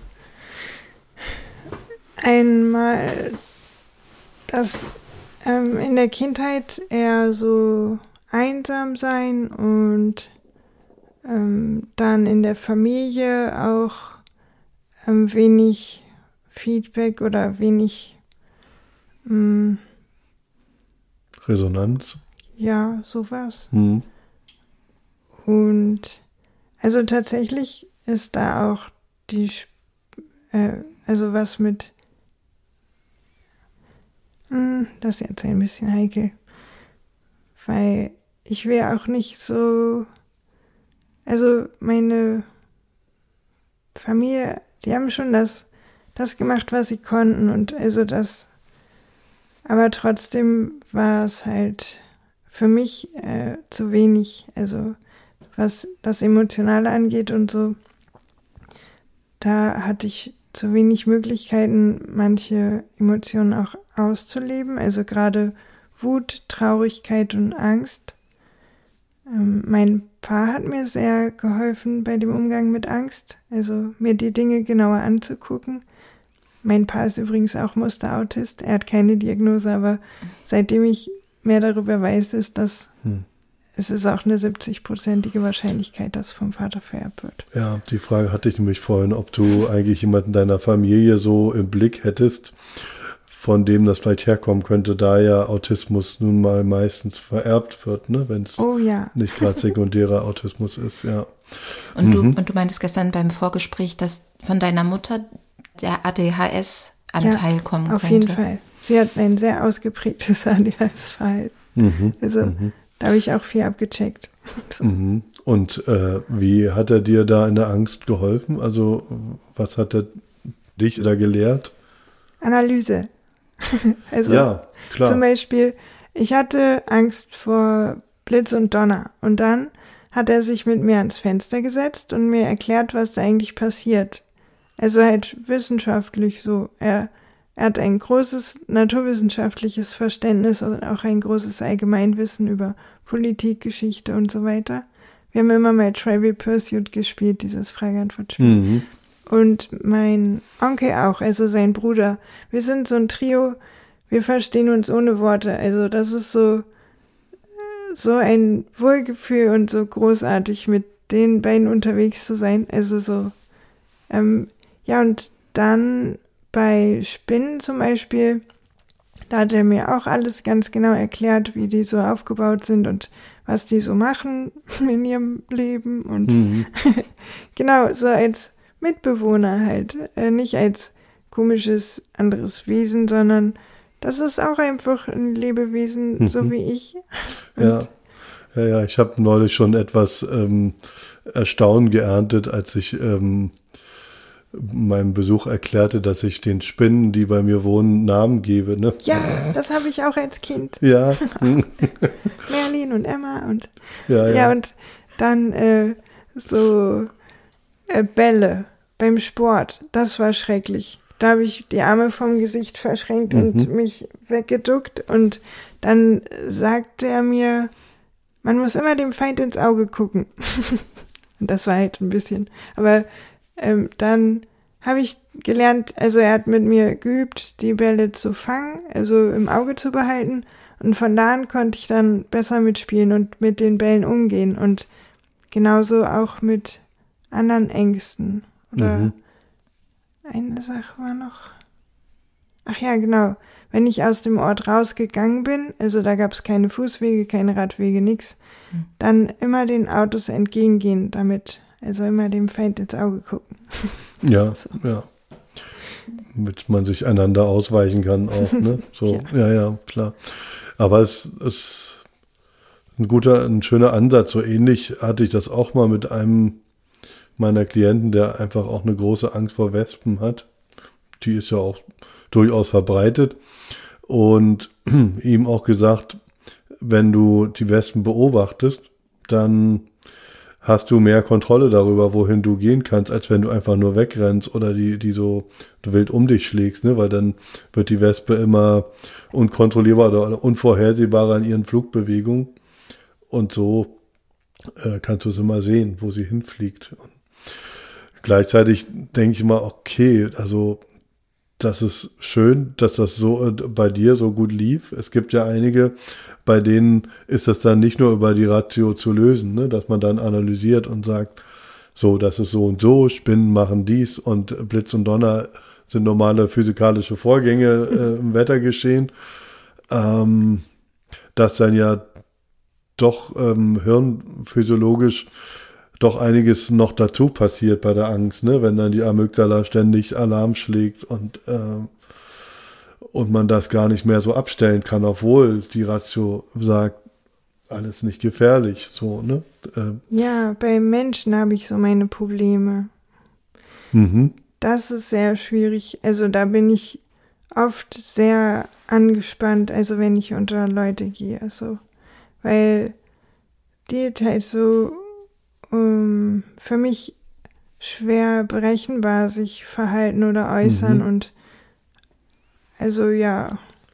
einmal das Ähm, in der Kindheit eher so einsam sein und ähm, dann in der Familie auch ähm, wenig Feedback oder wenig mh, Resonanz. Ja, sowas. Hm. Und also tatsächlich ist da auch die, äh, also was mit Das ist jetzt ein bisschen heikel, weil ich will auch nicht so, also meine Familie, die haben schon das, das gemacht, was sie konnten und also das, aber trotzdem war es halt für mich äh, zu wenig, also was das Emotionale angeht und so, da hatte ich zu wenig Möglichkeiten, manche Emotionen auch auszuleben, also gerade Wut, Traurigkeit und Angst. Ähm, mein Paar hat mir sehr geholfen bei dem Umgang mit Angst, also mir die Dinge genauer anzugucken. Mein Paar ist übrigens auch Musterautist, er hat keine Diagnose, aber seitdem ich mehr darüber weiß, ist das hm. Es ist auch eine siebzig-prozentige Wahrscheinlichkeit, dass vom Vater vererbt wird. Ja, die Frage hatte ich nämlich vorhin, ob du eigentlich jemanden deiner Familie so im Blick hättest, von dem das vielleicht herkommen könnte, da ja Autismus nun mal meistens vererbt wird, ne, wenn es oh, ja. nicht gerade sekundärer Autismus ist, ja. Und, mhm. du, und du meintest gestern beim Vorgespräch, dass von deiner Mutter der A D H S-Anteil ja, kommen auf könnte. Auf jeden Fall. Sie hat ein sehr ausgeprägtes A D H S-Verhalten. Mhm. Also mhm. Da habe ich auch viel abgecheckt. So. Mhm. Und äh, wie hat er dir da in der Angst geholfen? Also was hat er dich da gelehrt? Analyse. Also ja, klar. Zum Beispiel, ich hatte Angst vor Blitz und Donner. Und dann hat er sich mit mir ans Fenster gesetzt und mir erklärt, was da eigentlich passiert. Also halt wissenschaftlich so. Er Er hat ein großes naturwissenschaftliches Verständnis und auch ein großes Allgemeinwissen über Politik, Geschichte und so weiter. Wir haben immer mal Trivial Pursuit gespielt, dieses Frage-Antwort-Spiel. Mhm. Und mein Onkel auch, also sein Bruder. Wir sind so ein Trio, wir verstehen uns ohne Worte. Also das ist so, so ein Wohlgefühl und so großartig, mit den beiden unterwegs zu sein. Also so, ähm, ja, und dann bei Spinnen zum Beispiel, da hat er mir auch alles ganz genau erklärt, wie die so aufgebaut sind und was die so machen in ihrem Leben und mhm. genau, so als Mitbewohner halt, äh, nicht als komisches anderes Wesen, sondern das ist auch einfach ein Lebewesen, mhm. so wie ich. Und ja. ja, ja, ich habe neulich schon etwas ähm, Erstaunen geerntet, als ich ähm, meinem Besuch erklärte, dass ich den Spinnen, die bei mir wohnen, Namen gebe. Ne? Ja, das habe ich auch als Kind. Ja. Merlin und Emma und ja, ja. ja und dann äh, so äh, Bälle beim Sport. Das war schrecklich. da habe ich die Arme vom Gesicht verschränkt Mhm. und mich weggeduckt. Und dann sagte er mir, man muss immer dem Feind ins Auge gucken. Und das war halt ein bisschen. Aber ähm, dann habe ich gelernt, also er hat mit mir geübt, die Bälle zu fangen, also im Auge zu behalten. Und von da an konnte ich dann besser mitspielen und mit den Bällen umgehen. Und genauso auch mit anderen Ängsten. Oder Mhm. eine Sache war noch. Ach ja, genau. Wenn ich aus dem Ort rausgegangen bin, also da gab es keine Fußwege, keine Radwege, nix, Hm. dann immer den Autos entgegengehen damit. Also immer dem Feind ins Auge gucken. Ja, ja. Damit man sich einander ausweichen kann auch, ne? So, ja, ja, ja, klar. Aber es ist ein guter, ein schöner Ansatz. So ähnlich hatte ich das auch mal mit einem meiner Klienten, der einfach auch eine große Angst vor Wespen hat. Die ist ja auch durchaus verbreitet. Und ihm auch gesagt, wenn du die Wespen beobachtest, dann hast du mehr Kontrolle darüber, wohin du gehen kannst, als wenn du einfach nur wegrennst oder die, die so wild um dich schlägst, ne? Weil dann wird die Wespe immer unkontrollierbar oder unvorhersehbarer in ihren Flugbewegungen. Und so äh, kannst du es immer sehen, wo sie hinfliegt. Und gleichzeitig denke ich immer, okay, also das ist schön, dass das so äh, bei dir so gut lief. Es gibt ja einige, bei denen ist das dann nicht nur über die Ratio zu lösen, ne? Dass man dann analysiert und sagt, so, das ist so und so, Spinnen machen dies und Blitz und Donner sind normale physikalische Vorgänge äh, im Wettergeschehen. Ähm, dass dann ja doch ähm, hirnphysiologisch doch einiges noch dazu passiert bei der Angst, ne? Wenn dann die Amygdala ständig Alarm schlägt und äh, und man das gar nicht mehr so abstellen kann, obwohl die Ratio sagt, alles nicht gefährlich, so, ne? Äh, Ja, bei Menschen habe ich so meine Probleme. mhm. Das ist sehr schwierig. Also da bin ich oft sehr angespannt, also wenn ich unter Leute gehe, also weil die halt so um, für mich schwer berechenbar sich verhalten oder äußern Mhm. und also ja.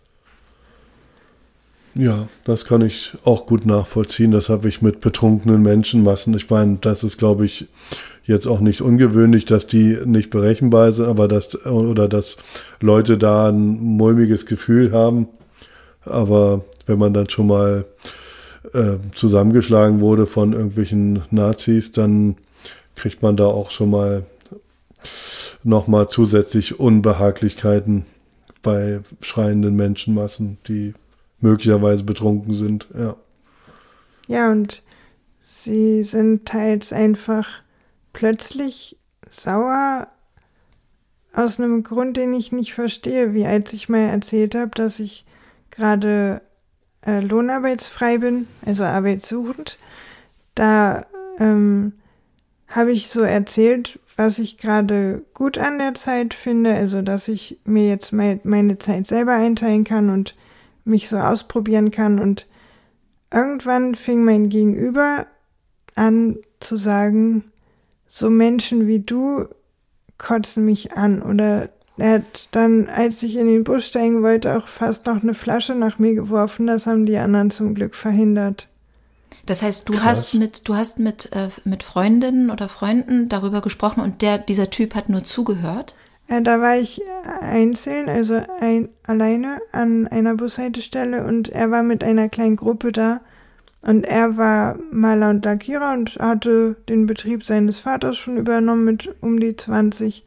Ja, das kann ich auch gut nachvollziehen. Das habe ich mit betrunkenen Menschenmassen. Ich meine, das ist, glaube ich, jetzt auch nicht ungewöhnlich, dass die nicht berechenbar sind, aber dass, oder dass Leute da ein mulmiges Gefühl haben. Aber wenn man dann schon mal äh, zusammengeschlagen wurde von irgendwelchen Nazis, dann kriegt man da auch schon mal nochmal zusätzlich Unbehaglichkeiten bei schreienden Menschenmassen, die möglicherweise betrunken sind, ja. Ja, und sie sind teils einfach plötzlich sauer aus einem Grund, den ich nicht verstehe, wie als ich mal erzählt habe, dass ich gerade äh, lohnarbeitsfrei bin, also arbeitssuchend. Da ähm, habe ich so erzählt, was ich gerade gut an der Zeit finde, also dass ich mir jetzt me- meine Zeit selber einteilen kann und mich so ausprobieren kann. Und irgendwann fing mein Gegenüber an zu sagen, so Menschen wie du kotzen mich an. Oder er hat dann, als ich in den Bus steigen wollte, auch fast noch eine Flasche nach mir geworfen. Das haben die anderen zum Glück verhindert. Das heißt, du Krass. hast mit, du hast mit, äh, mit Freundinnen oder Freunden darüber gesprochen und der, dieser Typ hat nur zugehört? Äh, da war ich einzeln, also ein, alleine an einer Bushaltestelle und er war mit einer kleinen Gruppe da. Und er war Maler und Lackierer und hatte den Betrieb seines Vaters schon übernommen mit um die zwanzig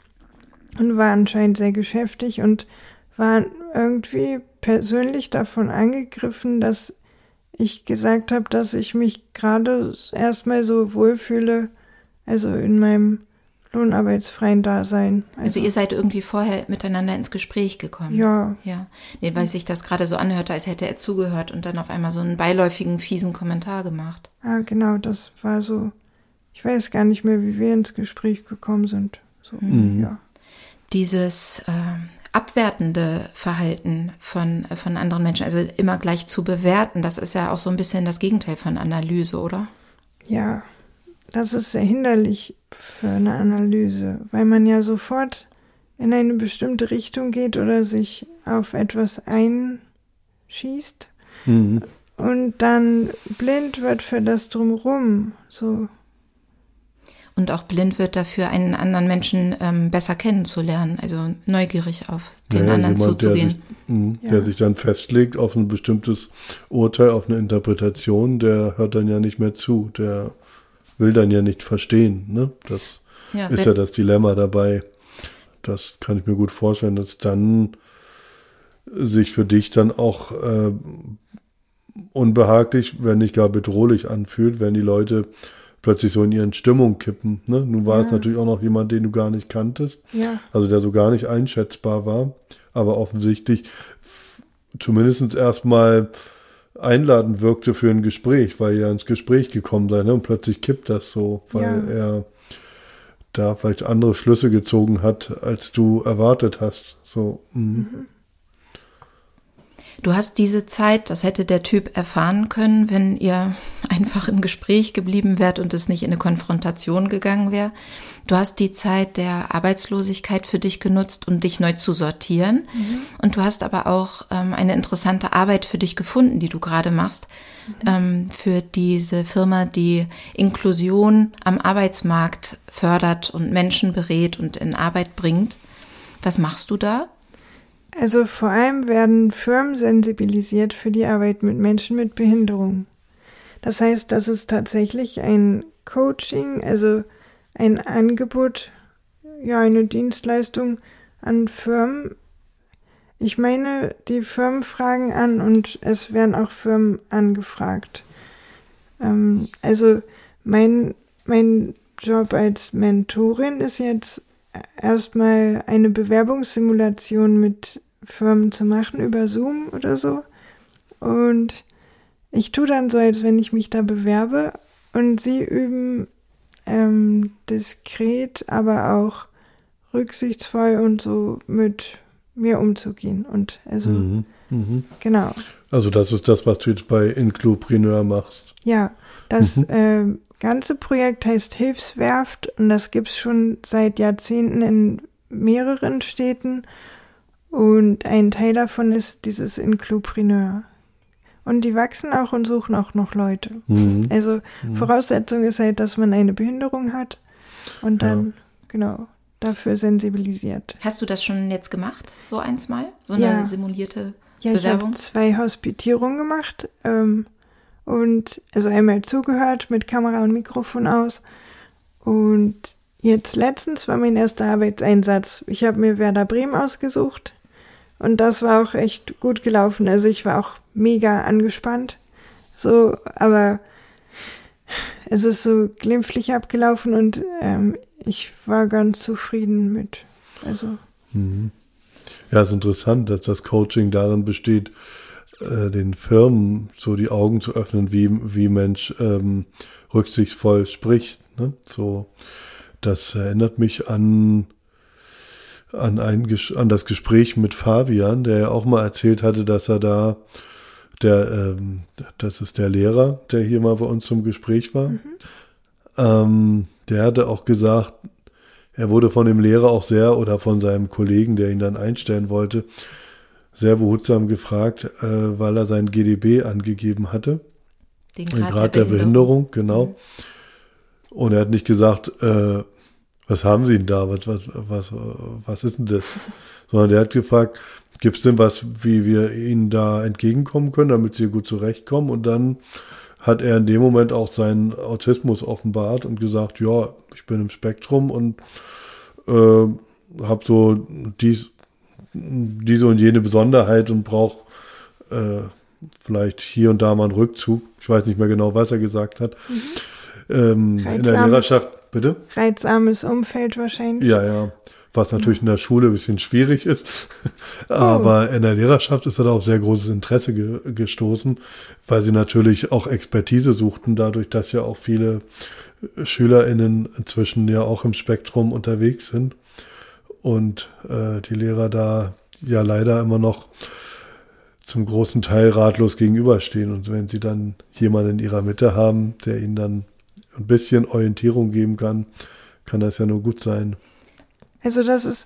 und war anscheinend sehr geschäftig und war irgendwie persönlich davon angegriffen, dass ich gesagt habe, dass ich mich gerade erstmal so wohlfühle, also in meinem lohnarbeitsfreien Dasein. Also ihr seid irgendwie vorher miteinander ins Gespräch gekommen? Ja. Ja. Nee, weil sich das gerade so anhörte, als hätte er zugehört und dann auf einmal so einen beiläufigen, fiesen Kommentar gemacht. Ah, genau, das war so. Ich weiß gar nicht mehr, wie wir ins Gespräch gekommen sind. So, Mhm. ja. Dieses äh, abwertende Verhalten von, äh, von anderen Menschen, also immer gleich zu bewerten, das ist ja auch so ein bisschen das Gegenteil von Analyse, oder? Ja, das ist sehr hinderlich für eine Analyse, weil man ja sofort in eine bestimmte Richtung geht oder sich auf etwas einschießt mhm. und dann blind wird für das Drumherum, so. Und auch blind wird dafür, einen anderen Menschen ähm, besser kennenzulernen, also neugierig auf den ja, anderen jemand, zuzugehen. Der sich, mh, ja. der sich dann festlegt auf ein bestimmtes Urteil, auf eine Interpretation, der hört dann ja nicht mehr zu, der will dann ja nicht verstehen. Ne? Das ja, ist ja das Dilemma dabei. Das kann ich mir gut vorstellen, dass dann sich für dich dann auch äh, unbehaglich, wenn nicht gar bedrohlich anfühlt, wenn die Leute plötzlich so in ihren Stimmung kippen. Ne? Nun war ja. es natürlich auch noch jemand, den du gar nicht kanntest, ja. also der so gar nicht einschätzbar war, aber offensichtlich f- zumindest erstmal einladend wirkte für ein Gespräch, weil ihr ins Gespräch gekommen seid, ne? Und plötzlich kippt das so, weil ja. er da vielleicht andere Schlüsse gezogen hat, als du erwartet hast. So. Mhm. Du hast diese Zeit, das hätte der Typ erfahren können, wenn ihr einfach im Gespräch geblieben wärt und es nicht in eine Konfrontation gegangen wäre. Du hast die Zeit der Arbeitslosigkeit für dich genutzt, um dich neu zu sortieren. Mhm. Und du hast aber auch ähm, eine interessante Arbeit für dich gefunden, die du gerade machst, mhm. ähm, für diese Firma, die Inklusion am Arbeitsmarkt fördert und Menschen berät und in Arbeit bringt. Was machst du da? Also vor allem werden Firmen sensibilisiert für die Arbeit mit Menschen mit Behinderung. Das heißt, das ist tatsächlich ein Coaching, also ein Angebot, ja, eine Dienstleistung an Firmen. Ich meine, die Firmen fragen an und es werden auch Firmen angefragt. Ähm, also mein, mein Job als Mentorin ist jetzt erstmal eine Bewerbungssimulation mit Firmen zu machen über Zoom oder so. Und ich tue dann so, als wenn ich mich da bewerbe und sie üben ähm, diskret, aber auch rücksichtsvoll und so mit mir umzugehen. Und also, mhm, mh. genau. Also das ist das, was du jetzt bei Inclupreneur machst. Ja, das mhm. äh, ganze Projekt heißt Hilfswerft und das gibt's schon seit Jahrzehnten in mehreren Städten und ein Teil davon ist dieses Inclupreneur. Und die wachsen auch und suchen auch noch Leute. Mhm. Also mhm. Voraussetzung ist halt, dass man eine Behinderung hat und dann, ja. genau, dafür sensibilisiert. Hast du das schon jetzt gemacht, so eins mal? So eine ja. simulierte ja, Bewerbung? Ich habe zwei Hospitierungen gemacht, ähm, und also einmal zugehört mit Kamera und Mikrofon aus. Und jetzt letztens war mein erster Arbeitseinsatz. Ich habe mir Werder Bremen ausgesucht und das war auch echt gut gelaufen. Also ich war auch mega angespannt. So, aber es ist so glimpflich abgelaufen und ähm, ich war ganz zufrieden mit. Also. Mhm. Ja, es ist interessant, dass das Coaching darin besteht, den Firmen so die Augen zu öffnen, wie, wie Mensch ähm, rücksichtsvoll spricht. Ne? So, das erinnert mich an, an, ein, an das Gespräch mit Fabian, der ja auch mal erzählt hatte, dass er da, der, ähm, das ist der Lehrer, der hier mal bei uns zum Gespräch war, mhm. ähm, der hatte auch gesagt, er wurde von dem Lehrer auch sehr, oder von seinem Kollegen, der ihn dann einstellen wollte, sehr behutsam gefragt, äh, weil er sein G D B angegeben hatte. Den Grad, Grad der, der Behinderung, Behinderung genau. Mhm. Und er hat nicht gesagt, äh, was haben Sie denn da, was, was, was, was ist denn das? Sondern der hat gefragt, gibt es denn was, wie wir Ihnen da entgegenkommen können, damit Sie gut zurechtkommen? Und dann hat er in dem Moment auch seinen Autismus offenbart und gesagt, ja, ich bin im Spektrum und äh, habe so dies diese und jene Besonderheit und brauche äh, vielleicht hier und da mal einen Rückzug. Ich weiß nicht mehr genau, was er gesagt hat. Mhm. Ähm, in der Lehrerschaft, bitte? Reizarmes Umfeld wahrscheinlich. Ja, ja. Was natürlich in der Schule ein bisschen schwierig ist. Aber oh. in der Lehrerschaft ist er da auf sehr großes Interesse ge- gestoßen, weil sie natürlich auch Expertise suchten, dadurch, dass ja auch viele SchülerInnen inzwischen ja auch im Spektrum unterwegs sind. Und äh, die Lehrer da ja leider immer noch zum großen Teil ratlos gegenüberstehen. Und wenn sie dann jemanden in ihrer Mitte haben, der ihnen dann ein bisschen Orientierung geben kann, kann das ja nur gut sein. Also das ist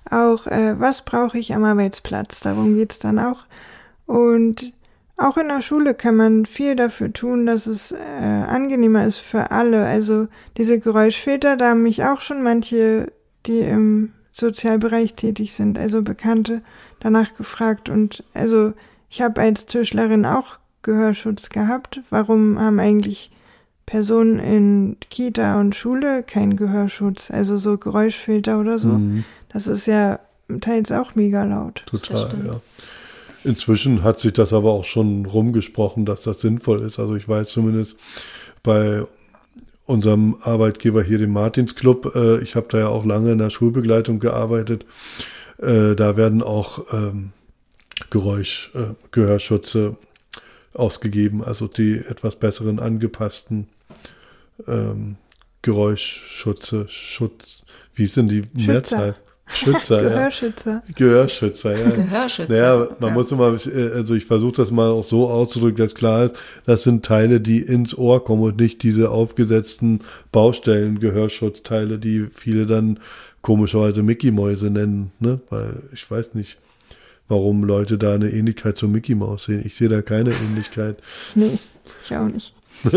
auch, äh, was brauche ich am Arbeitsplatz? Darum geht's dann auch. Und auch in der Schule kann man viel dafür tun, dass es äh, angenehmer ist für alle. Also diese Geräuschfilter, da haben mich auch schon manche, die im Sozialbereich tätig sind, also Bekannte, danach gefragt. Und also ich habe als Tischlerin auch Gehörschutz gehabt. Warum haben eigentlich Personen in Kita und Schule keinen Gehörschutz? Also so Geräuschfilter oder so. Mhm. Das ist ja teils auch mega laut. Total, ja. Inzwischen hat sich das aber auch schon rumgesprochen, dass das sinnvoll ist. Also ich weiß zumindest bei unserem Arbeitgeber hier, dem Martinsclub, äh, ich habe da ja auch lange in der Schulbegleitung gearbeitet, äh, da werden auch ähm, Geräusch, äh, Gehörschutze ausgegeben, also die etwas besseren angepassten ähm, Geräuschschutze, Schutz, wie ist denn die Mehrzahl? Schützer, Gehörschützer. Ja. Gehörschützer, ja. Gehörschützer. Naja, man ja. muss immer, also ich versuche das mal auch so auszudrücken, dass klar ist, das sind Teile, die ins Ohr kommen und nicht diese aufgesetzten Baustellen-Gehörschutzteile, die viele dann komischerweise Mickey-Mäuse nennen, ne? Weil ich weiß nicht, warum Leute da eine Ähnlichkeit zur Mickey Maus sehen. Ich sehe da keine Ähnlichkeit. Nee, ich auch nicht.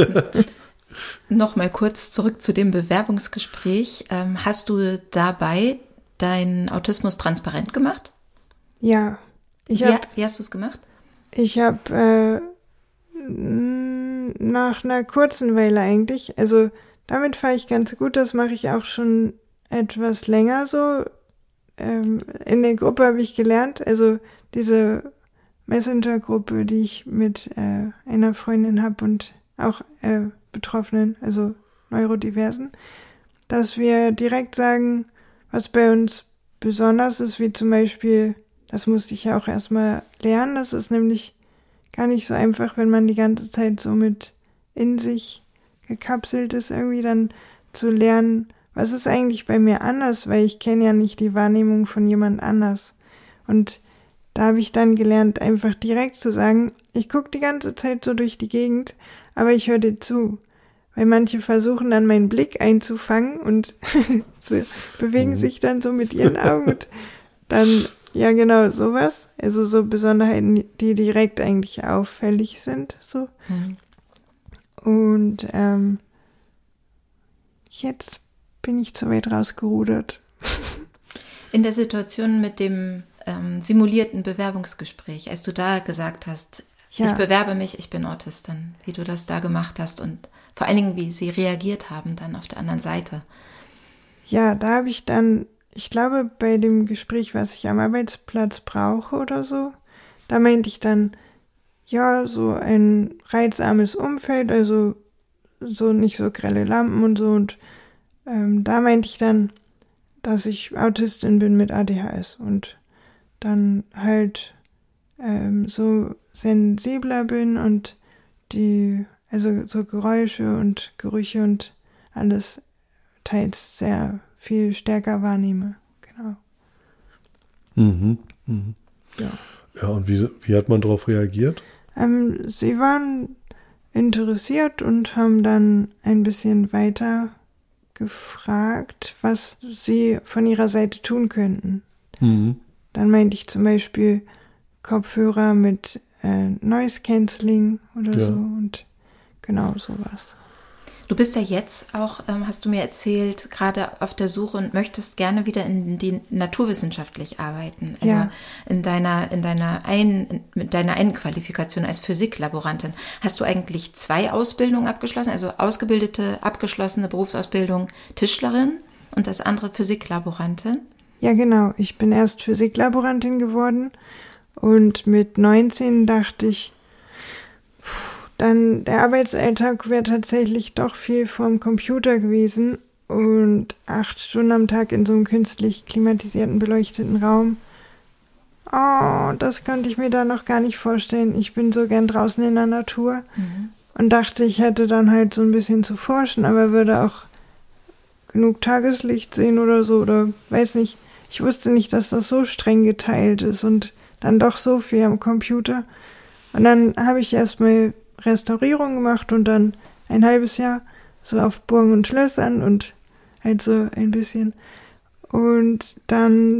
Nochmal kurz zurück zu dem Bewerbungsgespräch. Ähm, hast du dabei deinen Autismus transparent gemacht? Ja. Ich wie, hab, wie hast du es gemacht? Ich habe äh, nach einer kurzen Weile eigentlich, also damit fahre ich ganz gut, das mache ich auch schon etwas länger so. Ähm, in der Gruppe habe ich gelernt, also diese Messenger-Gruppe, die ich mit äh, einer Freundin habe und auch äh, Betroffenen, also Neurodiversen, dass wir direkt sagen, was bei uns besonders ist, wie zum Beispiel, das musste ich ja auch erstmal lernen, das ist nämlich gar nicht so einfach, wenn man die ganze Zeit so mit in sich gekapselt ist, irgendwie dann zu lernen, was ist eigentlich bei mir anders, weil ich kenne ja nicht die Wahrnehmung von jemand anders. Und da habe ich dann gelernt, einfach direkt zu sagen, ich gucke die ganze Zeit so durch die Gegend, aber ich höre dir zu. Weil manche versuchen dann meinen Blick einzufangen und so, bewegen sich dann so mit ihren Augen. Und dann, ja genau, sowas. Also so Besonderheiten, die direkt eigentlich auffällig sind. So. Mhm. Und ähm, jetzt bin ich zu weit rausgerudert. In der Situation mit dem ähm, simulierten Bewerbungsgespräch, als du da gesagt hast, ja. Ich bewerbe mich, ich bin Autistin, wie du das da gemacht hast und vor allen Dingen, wie sie reagiert haben dann auf der anderen Seite. Ja, da habe ich dann, ich glaube, bei dem Gespräch, was ich am Arbeitsplatz brauche oder so, da meinte ich dann, ja, so ein reizarmes Umfeld, also so nicht so grelle Lampen und so. Und ähm, da meinte ich dann, dass ich Autistin bin mit A D H S und dann halt ähm, so sensibler bin und die, also so Geräusche und Gerüche und alles teils sehr viel stärker wahrnehme. Genau. Mhm. Mhm. Ja. Ja, und wie, wie hat man darauf reagiert? Ähm, sie waren interessiert und haben dann ein bisschen weiter gefragt, was sie von ihrer Seite tun könnten. Mhm. Dann meinte ich zum Beispiel Kopfhörer mit äh, Noise Cancelling oder ja. so und genau sowas. Du bist ja jetzt auch, ähm, hast du mir erzählt, gerade auf der Suche und möchtest gerne wieder in die naturwissenschaftlich arbeiten. Also ja. in deiner, in deiner einen, mit deiner einen Qualifikation als Physiklaborantin. Hast du eigentlich zwei Ausbildungen abgeschlossen? Also ausgebildete, abgeschlossene Berufsausbildung Tischlerin und das andere Physiklaborantin? Ja, genau. Ich bin erst Physiklaborantin geworden und mit neunzehn dachte ich, pff, dann der Arbeitsalltag wäre tatsächlich doch viel vorm Computer gewesen und acht Stunden am Tag in so einem künstlich klimatisierten, beleuchteten Raum. Oh, das konnte ich mir da noch gar nicht vorstellen. Ich bin so gern draußen in der Natur mhm. und dachte, ich hätte dann halt so ein bisschen zu forschen, aber würde auch genug Tageslicht sehen oder so oder weiß nicht. Ich wusste nicht, dass das so streng geteilt ist und dann doch so viel am Computer. Und dann habe ich erstmal Restaurierung gemacht und dann ein halbes Jahr so auf Burgen und Schlössern und halt so ein bisschen. Und dann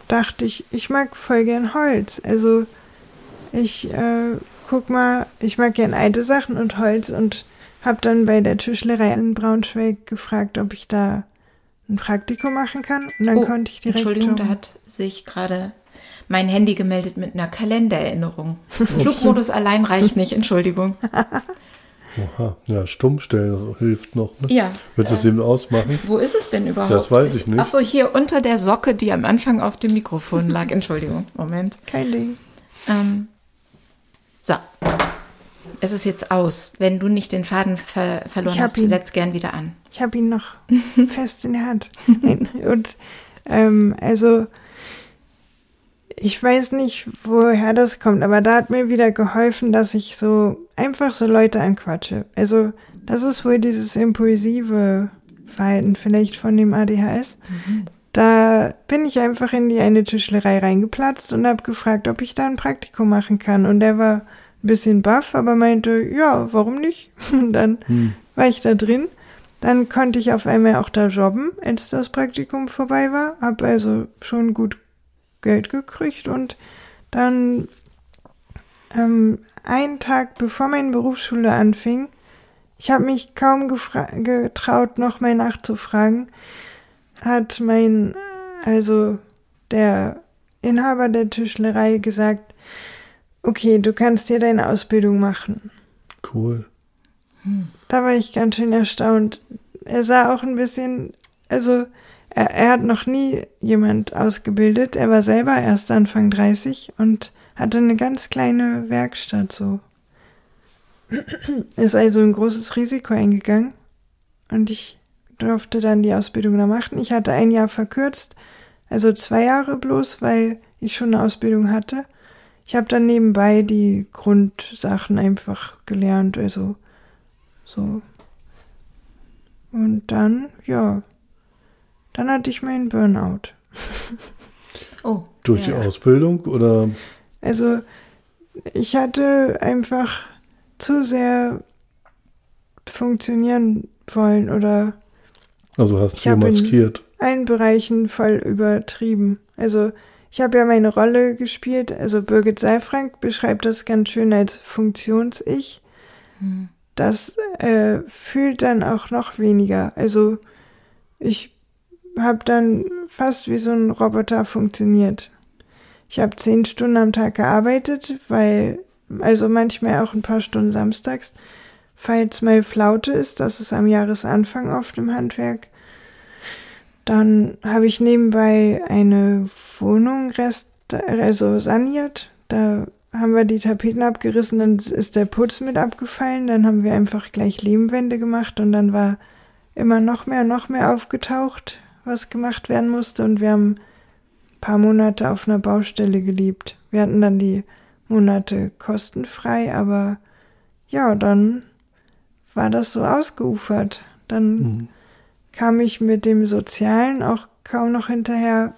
dachte ich, ich mag voll gern Holz. Also ich äh, guck mal, ich mag gern alte Sachen und Holz und habe dann bei der Tischlerei in Braunschweig gefragt, ob ich da ein Praktikum machen kann. Und dann oh, konnte ich direkt Entschuldigung, jobben. da hat sich gerade mein Handy gemeldet mit einer Kalendererinnerung. Flugmodus allein reicht nicht, Entschuldigung. Oha, ja, Stummstellen hilft noch, ne? Ja. Willst du es eben ausmachen? Wo ist es denn überhaupt? Das weiß ich nicht. Ach so, hier unter der Socke, die am Anfang auf dem Mikrofon lag. Entschuldigung, Moment. Kein Ding. Ähm, so. Es ist jetzt aus. Wenn du nicht den Faden ver- verloren Ich hab hast, ihn. setz gern wieder an. Ich habe ihn noch fest in der Hand. Nein. Und ähm, also ich weiß nicht, woher das kommt, aber da hat mir wieder geholfen, dass ich so einfach so Leute anquatsche. Also das ist wohl dieses impulsive Verhalten vielleicht von dem A D H S. Mhm. Da bin ich einfach in die eine Tischlerei reingeplatzt und habe gefragt, ob ich da ein Praktikum machen kann. Und der war ein bisschen baff, aber meinte, ja, warum nicht? Und dann hm. war ich da drin. Dann konnte ich auf einmal auch da jobben, als das Praktikum vorbei war. Habe also schon gut Geld gekriegt und dann ähm, einen Tag bevor meine Berufsschule anfing, ich habe mich kaum gefra- getraut, nochmal nachzufragen, hat mein, also der Inhaber der Tischlerei gesagt, okay, du kannst dir deine Ausbildung machen. Cool. Hm. Da war ich ganz schön erstaunt. Er sah auch ein bisschen, also er, er hat noch nie jemand ausgebildet. Er war selber erst Anfang dreißig und hatte eine ganz kleine Werkstatt so. Ist also ein großes Risiko eingegangen und ich durfte dann die Ausbildung da machen. Ich hatte ein Jahr verkürzt, also zwei Jahre bloß, weil ich schon eine Ausbildung hatte. Ich habe dann nebenbei die Grundsachen einfach gelernt, also so. Und dann, ja, dann hatte ich meinen Burnout. Oh. Durch ja. die Ausbildung oder? Also ich hatte einfach zu sehr funktionieren wollen oder Also hast ich du habe maskiert. in allen Bereichen voll übertrieben. Also ich habe ja meine Rolle gespielt, also Birgit Seifrank beschreibt das ganz schön als Funktions-Ich. Hm. Das äh, fühlt dann auch noch weniger. Also ich habe dann fast wie so ein Roboter funktioniert. Ich habe zehn Stunden am Tag gearbeitet, weil, also manchmal auch ein paar Stunden samstags, falls mal Flaute ist, das ist am Jahresanfang oft im Handwerk. Dann habe ich nebenbei eine Wohnung rest, also saniert. Da haben wir die Tapeten abgerissen, dann ist der Putz mit abgefallen. Dann haben wir einfach gleich Lehmwände gemacht und dann war immer noch mehr, noch mehr aufgetaucht, was gemacht werden musste. Und wir haben ein paar Monate auf einer Baustelle gelebt. Wir hatten dann die Monate kostenfrei, aber ja, dann war das so ausgeufert. Dann mhm. kam ich mit dem Sozialen auch kaum noch hinterher.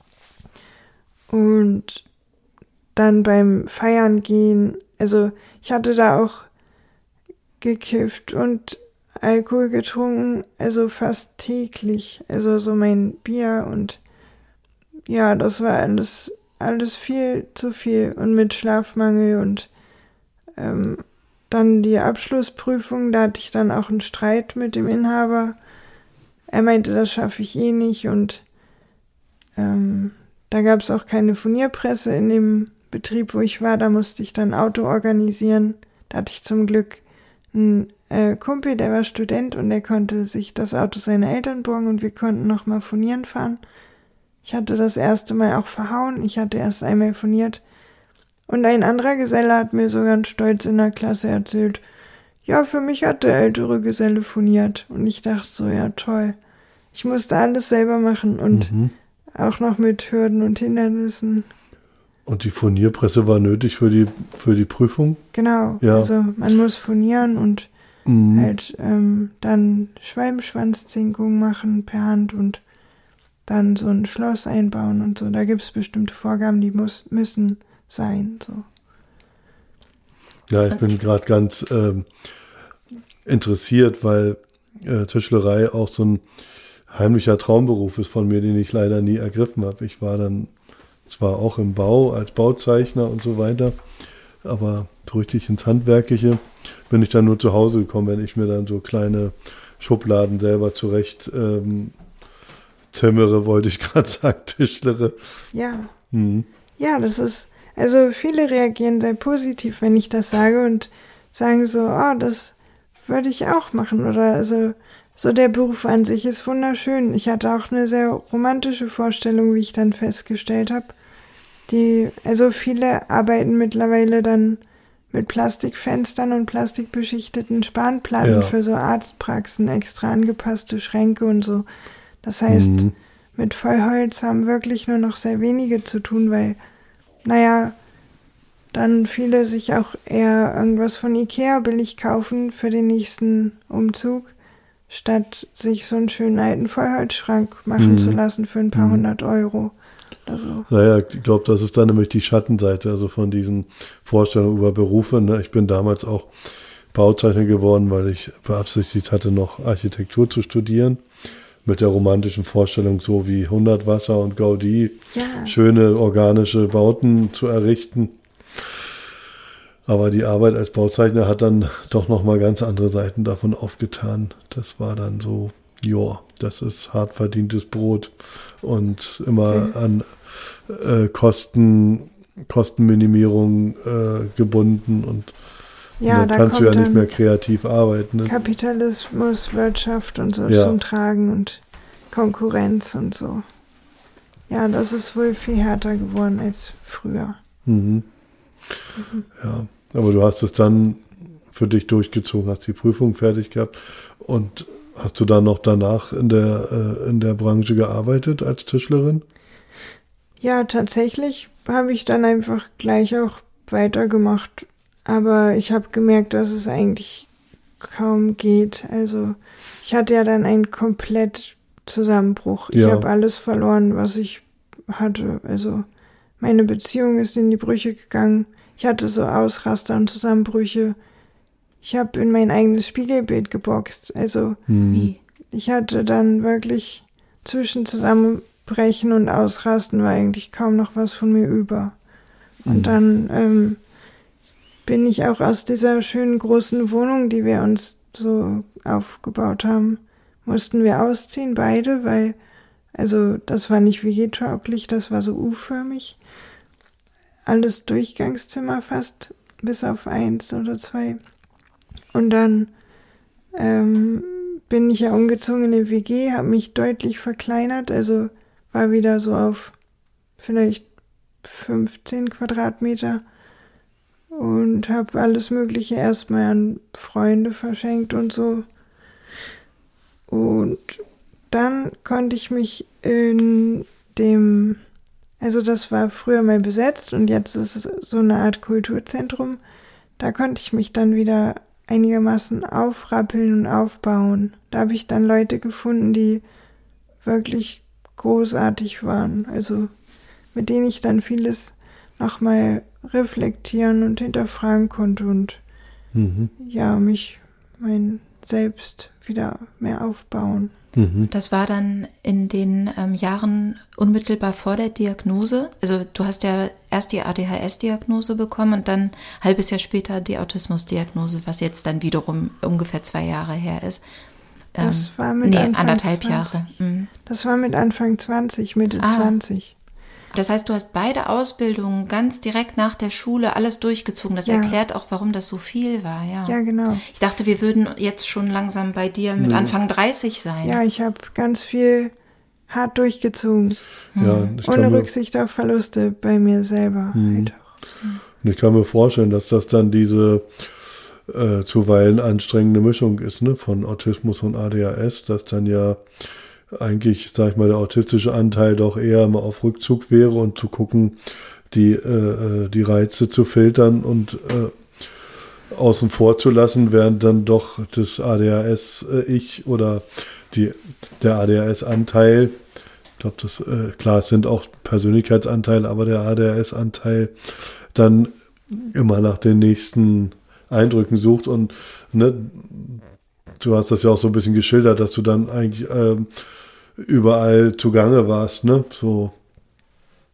Und dann beim Feiern gehen, also ich hatte da auch gekifft und Alkohol getrunken, also fast täglich. Also so mein Bier und ja, das war alles, alles viel zu viel. Und mit Schlafmangel und ähm, dann die Abschlussprüfung, da hatte ich dann auch einen Streit mit dem Inhaber. Er meinte, das schaffe ich eh nicht und ähm, da gab es auch keine Furnierpresse in dem Betrieb, wo ich war. Da musste ich dann Auto organisieren. Da hatte ich zum Glück einen äh, Kumpel, der war Student und der konnte sich das Auto seiner Eltern borgen und wir konnten nochmal furnieren fahren. Ich hatte das erste Mal auch verhauen. Ich hatte erst einmal furniert. Und ein anderer Geselle hat mir so ganz stolz in der Klasse erzählt, ja, für mich hat der ältere Geselle furniert. Und ich dachte so, ja toll. Ich musste alles selber machen und mhm. auch noch mit Hürden und Hindernissen. Und die Furnierpresse war nötig für die für die Prüfung? Genau, ja. Also man muss furnieren und mhm. halt ähm, dann Schwalbenschwanzzinkung machen per Hand und dann so ein Schloss einbauen und so. Da gibt es bestimmte Vorgaben, die muss, müssen sein. So. Ja, ich bin gerade ganz ähm, interessiert, weil äh, Tischlerei auch so ein heimlicher Traumberuf ist von mir, den ich leider nie ergriffen habe. Ich war dann zwar auch im Bau als Bauzeichner und so weiter, aber so richtig ins Handwerkliche bin ich dann nur zu Hause gekommen, wenn ich mir dann so kleine Schubladen selber zurecht ähm, zimmere, wollte ich gerade sagen, tischlere. Ja. Mhm. Ja, das ist, also viele reagieren sehr positiv, wenn ich das sage und sagen so, oh, das würde ich auch machen. Oder also so der Beruf an sich ist wunderschön. Ich hatte auch eine sehr romantische Vorstellung, wie ich dann festgestellt habe. Die, also viele arbeiten mittlerweile dann mit Plastikfenstern und plastikbeschichteten Spanplatten Ja. für so Arztpraxen, extra angepasste Schränke und so. Das heißt, Mhm. mit Vollholz haben wirklich nur noch sehr wenige zu tun, weil, naja, dann viele sich auch eher irgendwas von Ikea billig kaufen für den nächsten Umzug, statt sich so einen schönen alten Vollholzschrank machen Mhm. zu lassen für ein paar Mhm. hundert Euro. Also, Naja, ich glaube, das ist dann nämlich die Schattenseite, also von diesen Vorstellungen über Berufe. Ne? Ich bin damals auch Bauzeichner geworden, weil ich beabsichtigt hatte, noch Architektur zu studieren. Mit der romantischen Vorstellung, so wie Hundertwasser und Gaudí, ja, schöne organische Bauten zu errichten. Aber die Arbeit als Bauzeichner hat dann doch nochmal ganz andere Seiten davon aufgetan. Das war dann so, ja, das ist hart verdientes Brot und immer Okay. an äh, Kosten, Kostenminimierung äh, gebunden und, ja, und dann da kannst du ja kommt nicht dann mehr kreativ arbeiten. Ne? Kapitalismus, Wirtschaft und so Ja. zum Tragen und Konkurrenz und so. Ja, das ist wohl viel härter geworden als früher. Mhm. Ja, aber du hast es dann für dich durchgezogen, hast die Prüfung fertig gehabt und hast du dann noch danach in der, äh, in der Branche gearbeitet als Tischlerin? Ja, tatsächlich habe ich dann einfach gleich auch weitergemacht. Aber ich habe gemerkt, dass es eigentlich kaum geht. Also ich hatte ja dann einen komplett Zusammenbruch. Ich Ja. habe alles verloren, was ich hatte. Also meine Beziehung ist in die Brüche gegangen. Ich hatte so Ausraster und Zusammenbrüche. Ich habe in mein eigenes Spiegelbild geboxt. Also Hm. Wie? ich hatte dann wirklich zwischen Zusammenbrechen und Ausrasten war eigentlich kaum noch was von mir über. Und Mhm. dann ähm, bin ich auch aus dieser schönen großen Wohnung, die wir uns so aufgebaut haben, mussten wir ausziehen, beide, weil, also das war nicht W G-tauglich, das war so U-förmig. Alles Durchgangszimmer fast, bis auf eins oder zwei. Und dann ähm, bin ich ja umgezogen in eine W G, habe mich deutlich verkleinert, also war wieder so auf vielleicht fünfzehn Quadratmeter und habe alles Mögliche erstmal an Freunde verschenkt und so. Und dann konnte ich mich in dem, also das war früher mal besetzt und jetzt ist es so eine Art Kulturzentrum, da konnte ich mich dann wieder einigermaßen aufrappeln und aufbauen. Da habe ich dann Leute gefunden, die wirklich großartig waren, also mit denen ich dann vieles nochmal reflektieren und hinterfragen konnte und Mhm. ja, mich, mein Selbst wieder mehr aufbauen. Mhm. Das war dann in den ähm, Jahren unmittelbar vor der Diagnose. Also du hast ja erst die A D H S-Diagnose bekommen und dann ein halbes Jahr später die Autismus-Diagnose, was jetzt dann wiederum ungefähr zwei Jahre her ist. Ähm, Das war mit nee, Anfang anderthalb zwanzig. Jahre. Mhm. Das war mit Anfang zwanzig, Mitte Ah. zwanzig. Das heißt, du hast beide Ausbildungen ganz direkt nach der Schule alles durchgezogen. Das Ja. erklärt auch, warum das so viel war. Ja. Ja, genau. Ich dachte, wir würden jetzt schon langsam bei dir mit Nee. Anfang dreißig sein. Ja, ich habe ganz viel hart durchgezogen, Ja, ich kann ohne mir, Rücksicht auf Verluste bei mir selber halt auch. und ich kann mir vorstellen, dass das dann diese äh, zuweilen anstrengende Mischung ist, ne, von Autismus und A D H S, dass dann ja eigentlich, sag ich mal, der autistische Anteil doch eher mal auf Rückzug wäre und zu gucken, die, äh, die Reize zu filtern und äh, außen vor zu lassen, während dann doch das A D H S-Ich oder die, der A D H S-Anteil, ich glaube, das, äh, klar, es sind auch Persönlichkeitsanteile, aber der A D H S-Anteil dann immer nach den nächsten Eindrücken sucht und ne, du hast das ja auch so ein bisschen geschildert, dass du dann eigentlich ähm, überall zugange warst, ne? So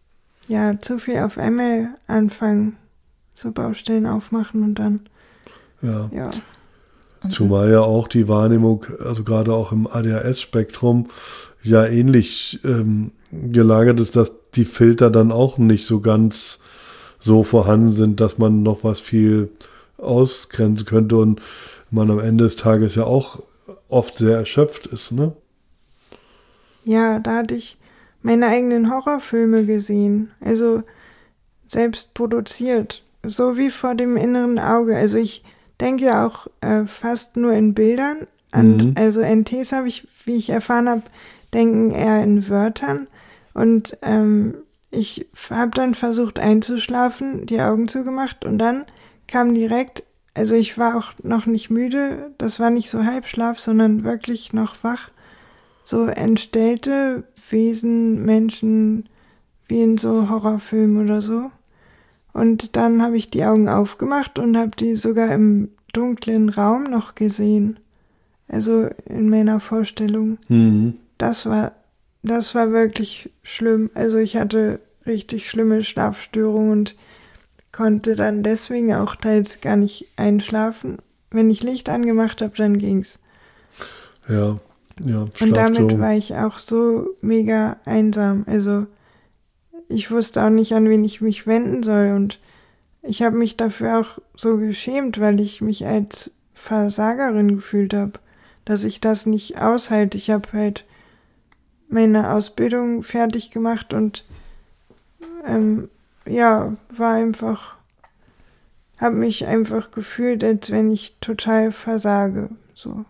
ja, zu viel auf einmal anfangen, so Baustellen aufmachen und dann, Ja. ja. Zumal ja auch die Wahrnehmung, also gerade auch im A D H S-Spektrum, ja ähnlich ähm, gelagert ist, dass die Filter dann auch nicht so ganz so vorhanden sind, dass man noch was viel ausgrenzen könnte und man am Ende des Tages ja auch oft sehr erschöpft ist, ne? Ja, da hatte ich meine eigenen Horrorfilme gesehen, also selbst produziert, so wie vor dem inneren Auge. Also ich denke auch äh, fast nur in Bildern. Und Mhm. also N Ts habe ich, wie ich erfahren habe, denken eher in Wörtern. Und ähm, ich habe dann versucht einzuschlafen, die Augen zugemacht und dann kam direkt, also ich war auch noch nicht müde, das war nicht so Halbschlaf, sondern wirklich noch wach, so entstellte Wesen, Menschen, wie in so Horrorfilmen oder so. Und dann habe ich die Augen aufgemacht und habe die sogar im dunklen Raum noch gesehen. Also in meiner Vorstellung. Mhm. Das war, das war wirklich schlimm. Also ich hatte richtig schlimme Schlafstörungen und konnte dann deswegen auch teils gar nicht einschlafen. Wenn ich Licht angemacht habe, dann ging's. Ja, ja. Und damit Schlafstörung. war ich auch so mega einsam. Also ich wusste auch nicht, an wen ich mich wenden soll. Und ich habe mich dafür auch so geschämt, weil ich mich als Versagerin gefühlt habe, dass ich das nicht aushalte. Ich habe halt meine Ausbildung fertig gemacht und ähm, ja, war einfach, habe mich einfach gefühlt, als wenn ich total versage. So.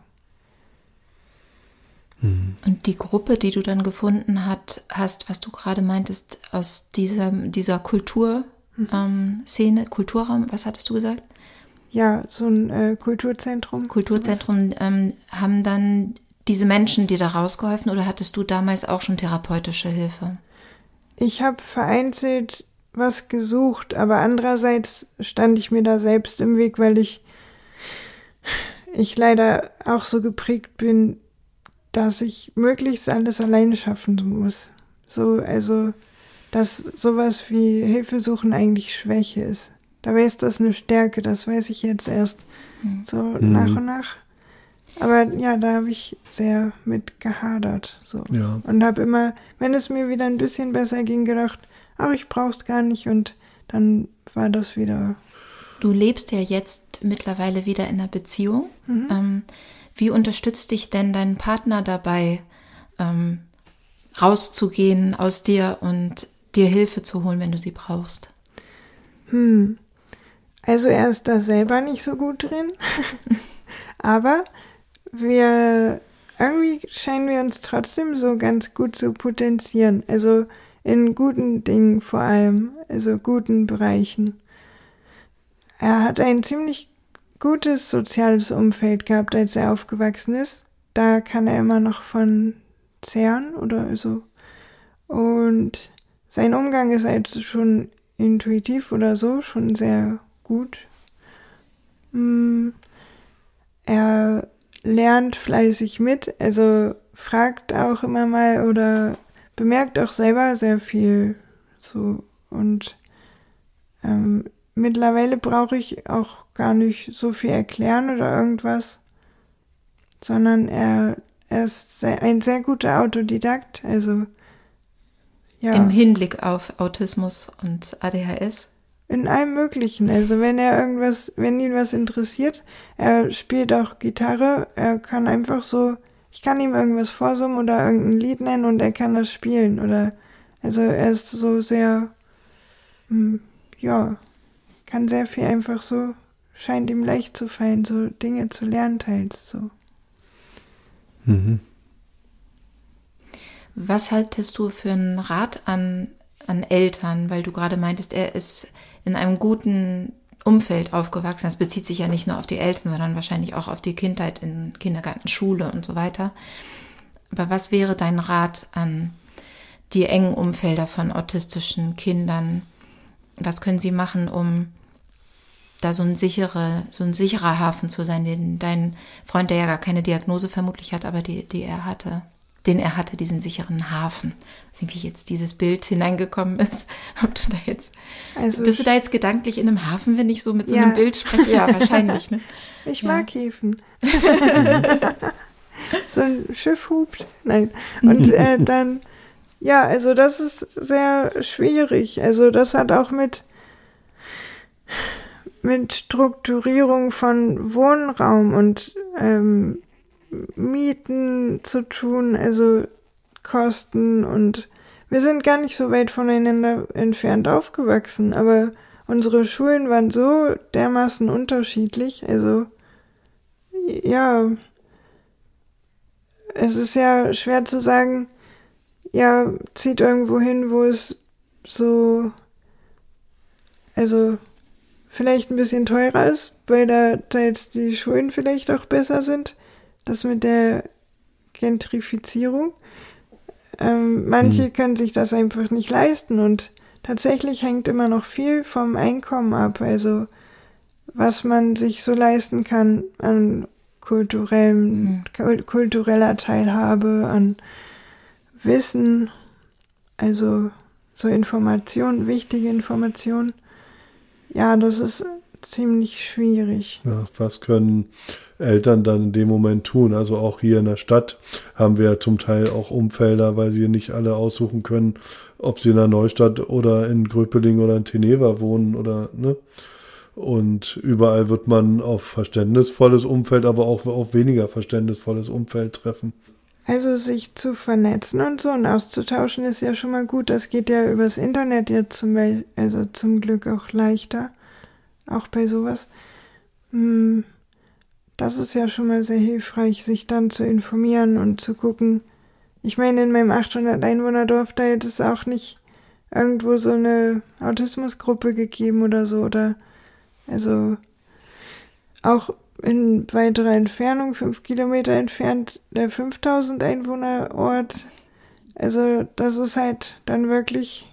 Und die Gruppe, die du dann gefunden hat, hast, was du gerade meintest, aus dieser, dieser Kulturszene, ähm, Szene, Kulturraum, was hattest du gesagt? Ja, so ein äh, Kulturzentrum. Kulturzentrum, ähm, haben dann diese Menschen dir da rausgeholfen oder hattest du damals auch schon therapeutische Hilfe? Ich habe vereinzelt was gesucht, aber andererseits stand ich mir da selbst im Weg, weil ich, ich leider auch so geprägt bin, dass ich möglichst alles alleine schaffen muss. So, also, dass sowas wie Hilfe suchen eigentlich Schwäche ist. Dabei ist das eine Stärke, das weiß ich jetzt erst so Mhm. nach und nach. Aber ja, da habe ich sehr mit gehadert. So. Ja. Und habe immer, wenn es mir wieder ein bisschen besser ging, gedacht, ach, ich brauch's gar nicht. Und dann war das wieder. Du lebst ja jetzt mittlerweile wieder in einer Beziehung. Ähm, wie unterstützt dich denn dein Partner dabei, ähm, rauszugehen aus dir und dir Hilfe zu holen, wenn du sie brauchst? Hm. Also er ist da selber nicht so gut drin. Aber wir, irgendwie scheinen wir uns trotzdem so ganz gut zu potenzieren. Also in guten Dingen vor allem, also guten Bereichen. Er hat ein ziemlich gutes soziales Umfeld gehabt, als er aufgewachsen ist. Da kann er immer noch von zehren oder so. Und sein Umgang ist halt schon intuitiv oder so, schon sehr gut. Mm, er lernt fleißig mit, also fragt auch immer mal oder bemerkt auch selber sehr viel. So. Und ähm, mittlerweile brauche ich auch gar nicht so viel erklären oder irgendwas, sondern er, er ist sehr, ein sehr guter Autodidakt, also ja. Im Hinblick auf Autismus und A D H S? In allem Möglichen. Also wenn er irgendwas, wenn ihn was interessiert, er spielt auch Gitarre, er kann einfach so, ich kann ihm irgendwas vorsummen oder irgendein Lied nennen und er kann das spielen. Oder also er ist so sehr, hm, ja, kann sehr viel einfach so, scheint ihm leicht zu fallen, so Dinge zu lernen teils so. Mhm. Was haltest du für einen Rat an, an Eltern, weil du gerade meintest, er ist in einem guten Umfeld aufgewachsen. Das bezieht sich ja nicht nur auf die Eltern, sondern wahrscheinlich auch auf die Kindheit in Kindergarten, Schule und so weiter. Aber was wäre dein Rat an die engen Umfelder von autistischen Kindern? Was können sie machen, um da so ein sichere, so ein sicherer Hafen zu sein, den dein Freund, der ja gar keine Diagnose vermutlich hat, aber die, die er hatte, den er hatte, diesen sicheren Hafen. Ich weiß nicht, wie jetzt dieses Bild hineingekommen ist. Ob du da jetzt, also bist du da jetzt gedanklich in einem Hafen, wenn ich so mit so ja. einem Bild spreche? Ja, wahrscheinlich. Ne? Ich ja. mag Häfen. So ein Schiff hupt. Nein. Und äh, dann, ja, also das ist sehr schwierig. Also das hat auch mit, mit Strukturierung von Wohnraum und ähm, Mieten zu tun, also Kosten, und wir sind gar nicht so weit voneinander entfernt aufgewachsen, aber unsere Schulen waren so dermaßen unterschiedlich, also ja, es ist ja schwer zu sagen, ja, zieht irgendwo hin, wo es so, also vielleicht ein bisschen teurer ist, weil da teils die Schulen vielleicht auch besser sind. Das mit der Gentrifizierung. Ähm, manche hm. können sich das einfach nicht leisten und tatsächlich hängt immer noch viel vom Einkommen ab. Also was man sich so leisten kann an kulturellem, hm. kultureller Teilhabe, an Wissen, also so Informationen, wichtige Informationen. Ja, das ist ziemlich schwierig. Ja, was können Eltern dann in dem Moment tun? Also auch hier in der Stadt haben wir ja zum Teil auch Umfelder, weil sie nicht alle aussuchen können, ob sie in der Neustadt oder in Gröpeling oder in Teneva wohnen oder, ne? Und überall wird man auf verständnisvolles Umfeld, aber auch auf weniger verständnisvolles Umfeld treffen. Also sich zu vernetzen und so und auszutauschen ist ja schon mal gut. Das geht ja übers Internet jetzt zum Beispiel, also zum Glück auch leichter, auch bei sowas. Hm. Das ist ja schon mal sehr hilfreich, sich dann zu informieren und zu gucken. Ich meine, in meinem achthundert Einwohner Dorf, da hätte es auch nicht irgendwo so eine Autismusgruppe gegeben oder so. Oder also auch in weiterer Entfernung, fünf Kilometer entfernt, der fünftausend Einwohner Ort. Also das ist halt dann wirklich,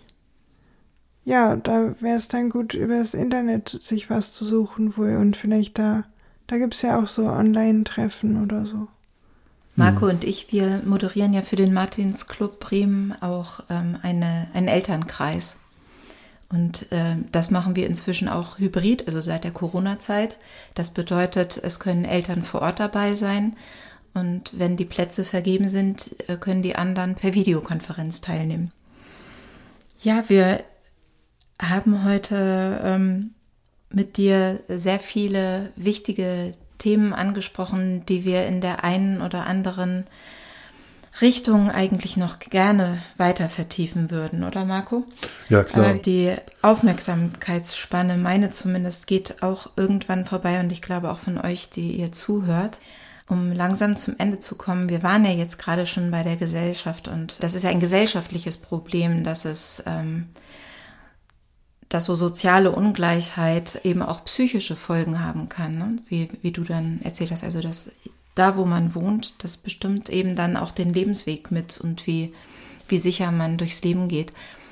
ja, da wäre es dann gut, über das Internet sich was zu suchen wohl und vielleicht da Da gibt es ja auch so Online-Treffen oder so. Marco und ich, wir moderieren ja für den Martinsclub Bremen auch ähm, eine, einen Elternkreis. Und äh, das machen wir inzwischen auch hybrid, also seit der Corona-Zeit. Das bedeutet, es können Eltern vor Ort dabei sein. Und wenn die Plätze vergeben sind, äh, können die anderen per Videokonferenz teilnehmen. Ja, wir haben heute ähm, mit dir sehr viele wichtige Themen angesprochen, die wir in der einen oder anderen Richtung eigentlich noch gerne weiter vertiefen würden, oder Marco? Ja, klar. Aber die Aufmerksamkeitsspanne, meine zumindest, geht auch irgendwann vorbei und ich glaube auch von euch, die ihr zuhört. Um langsam zum Ende zu kommen, wir waren ja jetzt gerade schon bei der Gesellschaft und das ist ja ein gesellschaftliches Problem, dass es ähm, dass so soziale Ungleichheit eben auch psychische Folgen haben kann, ne? wie, wie du dann erzählt hast, also dass da, wo man wohnt, das bestimmt eben dann auch den Lebensweg mit und wie, wie sicher man durchs Leben geht.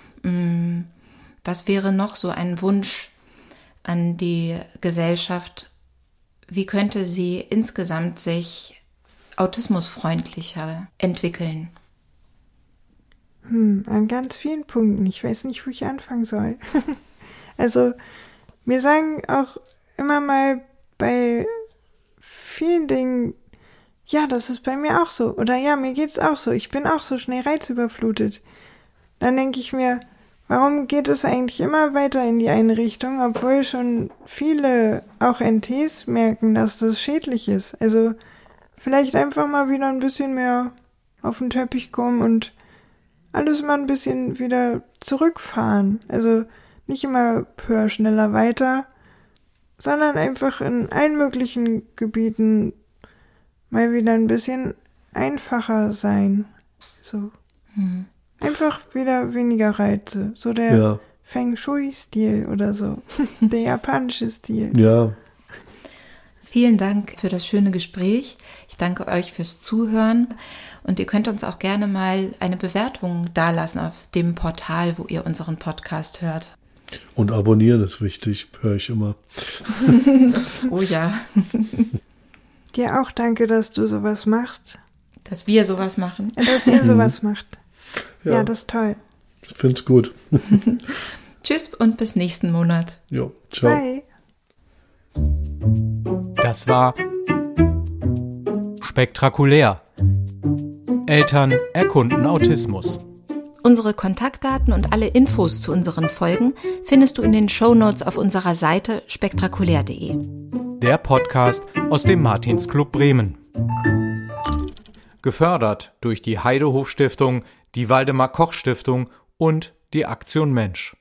Was wäre noch so ein Wunsch an die Gesellschaft? Wie könnte sie insgesamt sich autismusfreundlicher entwickeln? Hm, an ganz vielen Punkten. Ich weiß nicht, wo ich anfangen soll. Also, wir sagen auch immer mal bei vielen Dingen, ja, das ist bei mir auch so. Oder ja, mir geht's auch so. Ich bin auch so schnell reizüberflutet. Dann denke ich mir, warum geht es eigentlich immer weiter in die eine Richtung, obwohl schon viele, auch N Ts, merken, dass das schädlich ist. Also, vielleicht einfach mal wieder ein bisschen mehr auf den Teppich kommen und alles mal ein bisschen wieder zurückfahren. Also nicht immer höher, schneller, weiter, sondern einfach in allen möglichen Gebieten mal wieder ein bisschen einfacher sein. So. Hm. Einfach wieder weniger Reize. So der ja. Feng Shui-Stil oder so. Der japanische Stil. Ja. Vielen Dank für das schöne Gespräch. Ich danke euch fürs Zuhören und ihr könnt uns auch gerne mal eine Bewertung dalassen auf dem Portal, wo ihr unseren Podcast hört. Und abonnieren ist wichtig, höre ich immer. Oh ja. Dir auch danke, dass du sowas machst. Dass wir sowas machen. Dass ihr sowas macht. Ja. ja, das ist toll. Ich finde es gut. Tschüss und bis nächsten Monat. Jo, ciao. Bye. Das war Spektakulär. Eltern erkunden Autismus. Unsere Kontaktdaten und alle Infos zu unseren Folgen findest du in den Shownotes auf unserer Seite spektakulär punkt de. Der Podcast aus dem Martinsclub Bremen. Gefördert durch die Heidehof Stiftung, die Waldemar Koch Stiftung und die Aktion Mensch.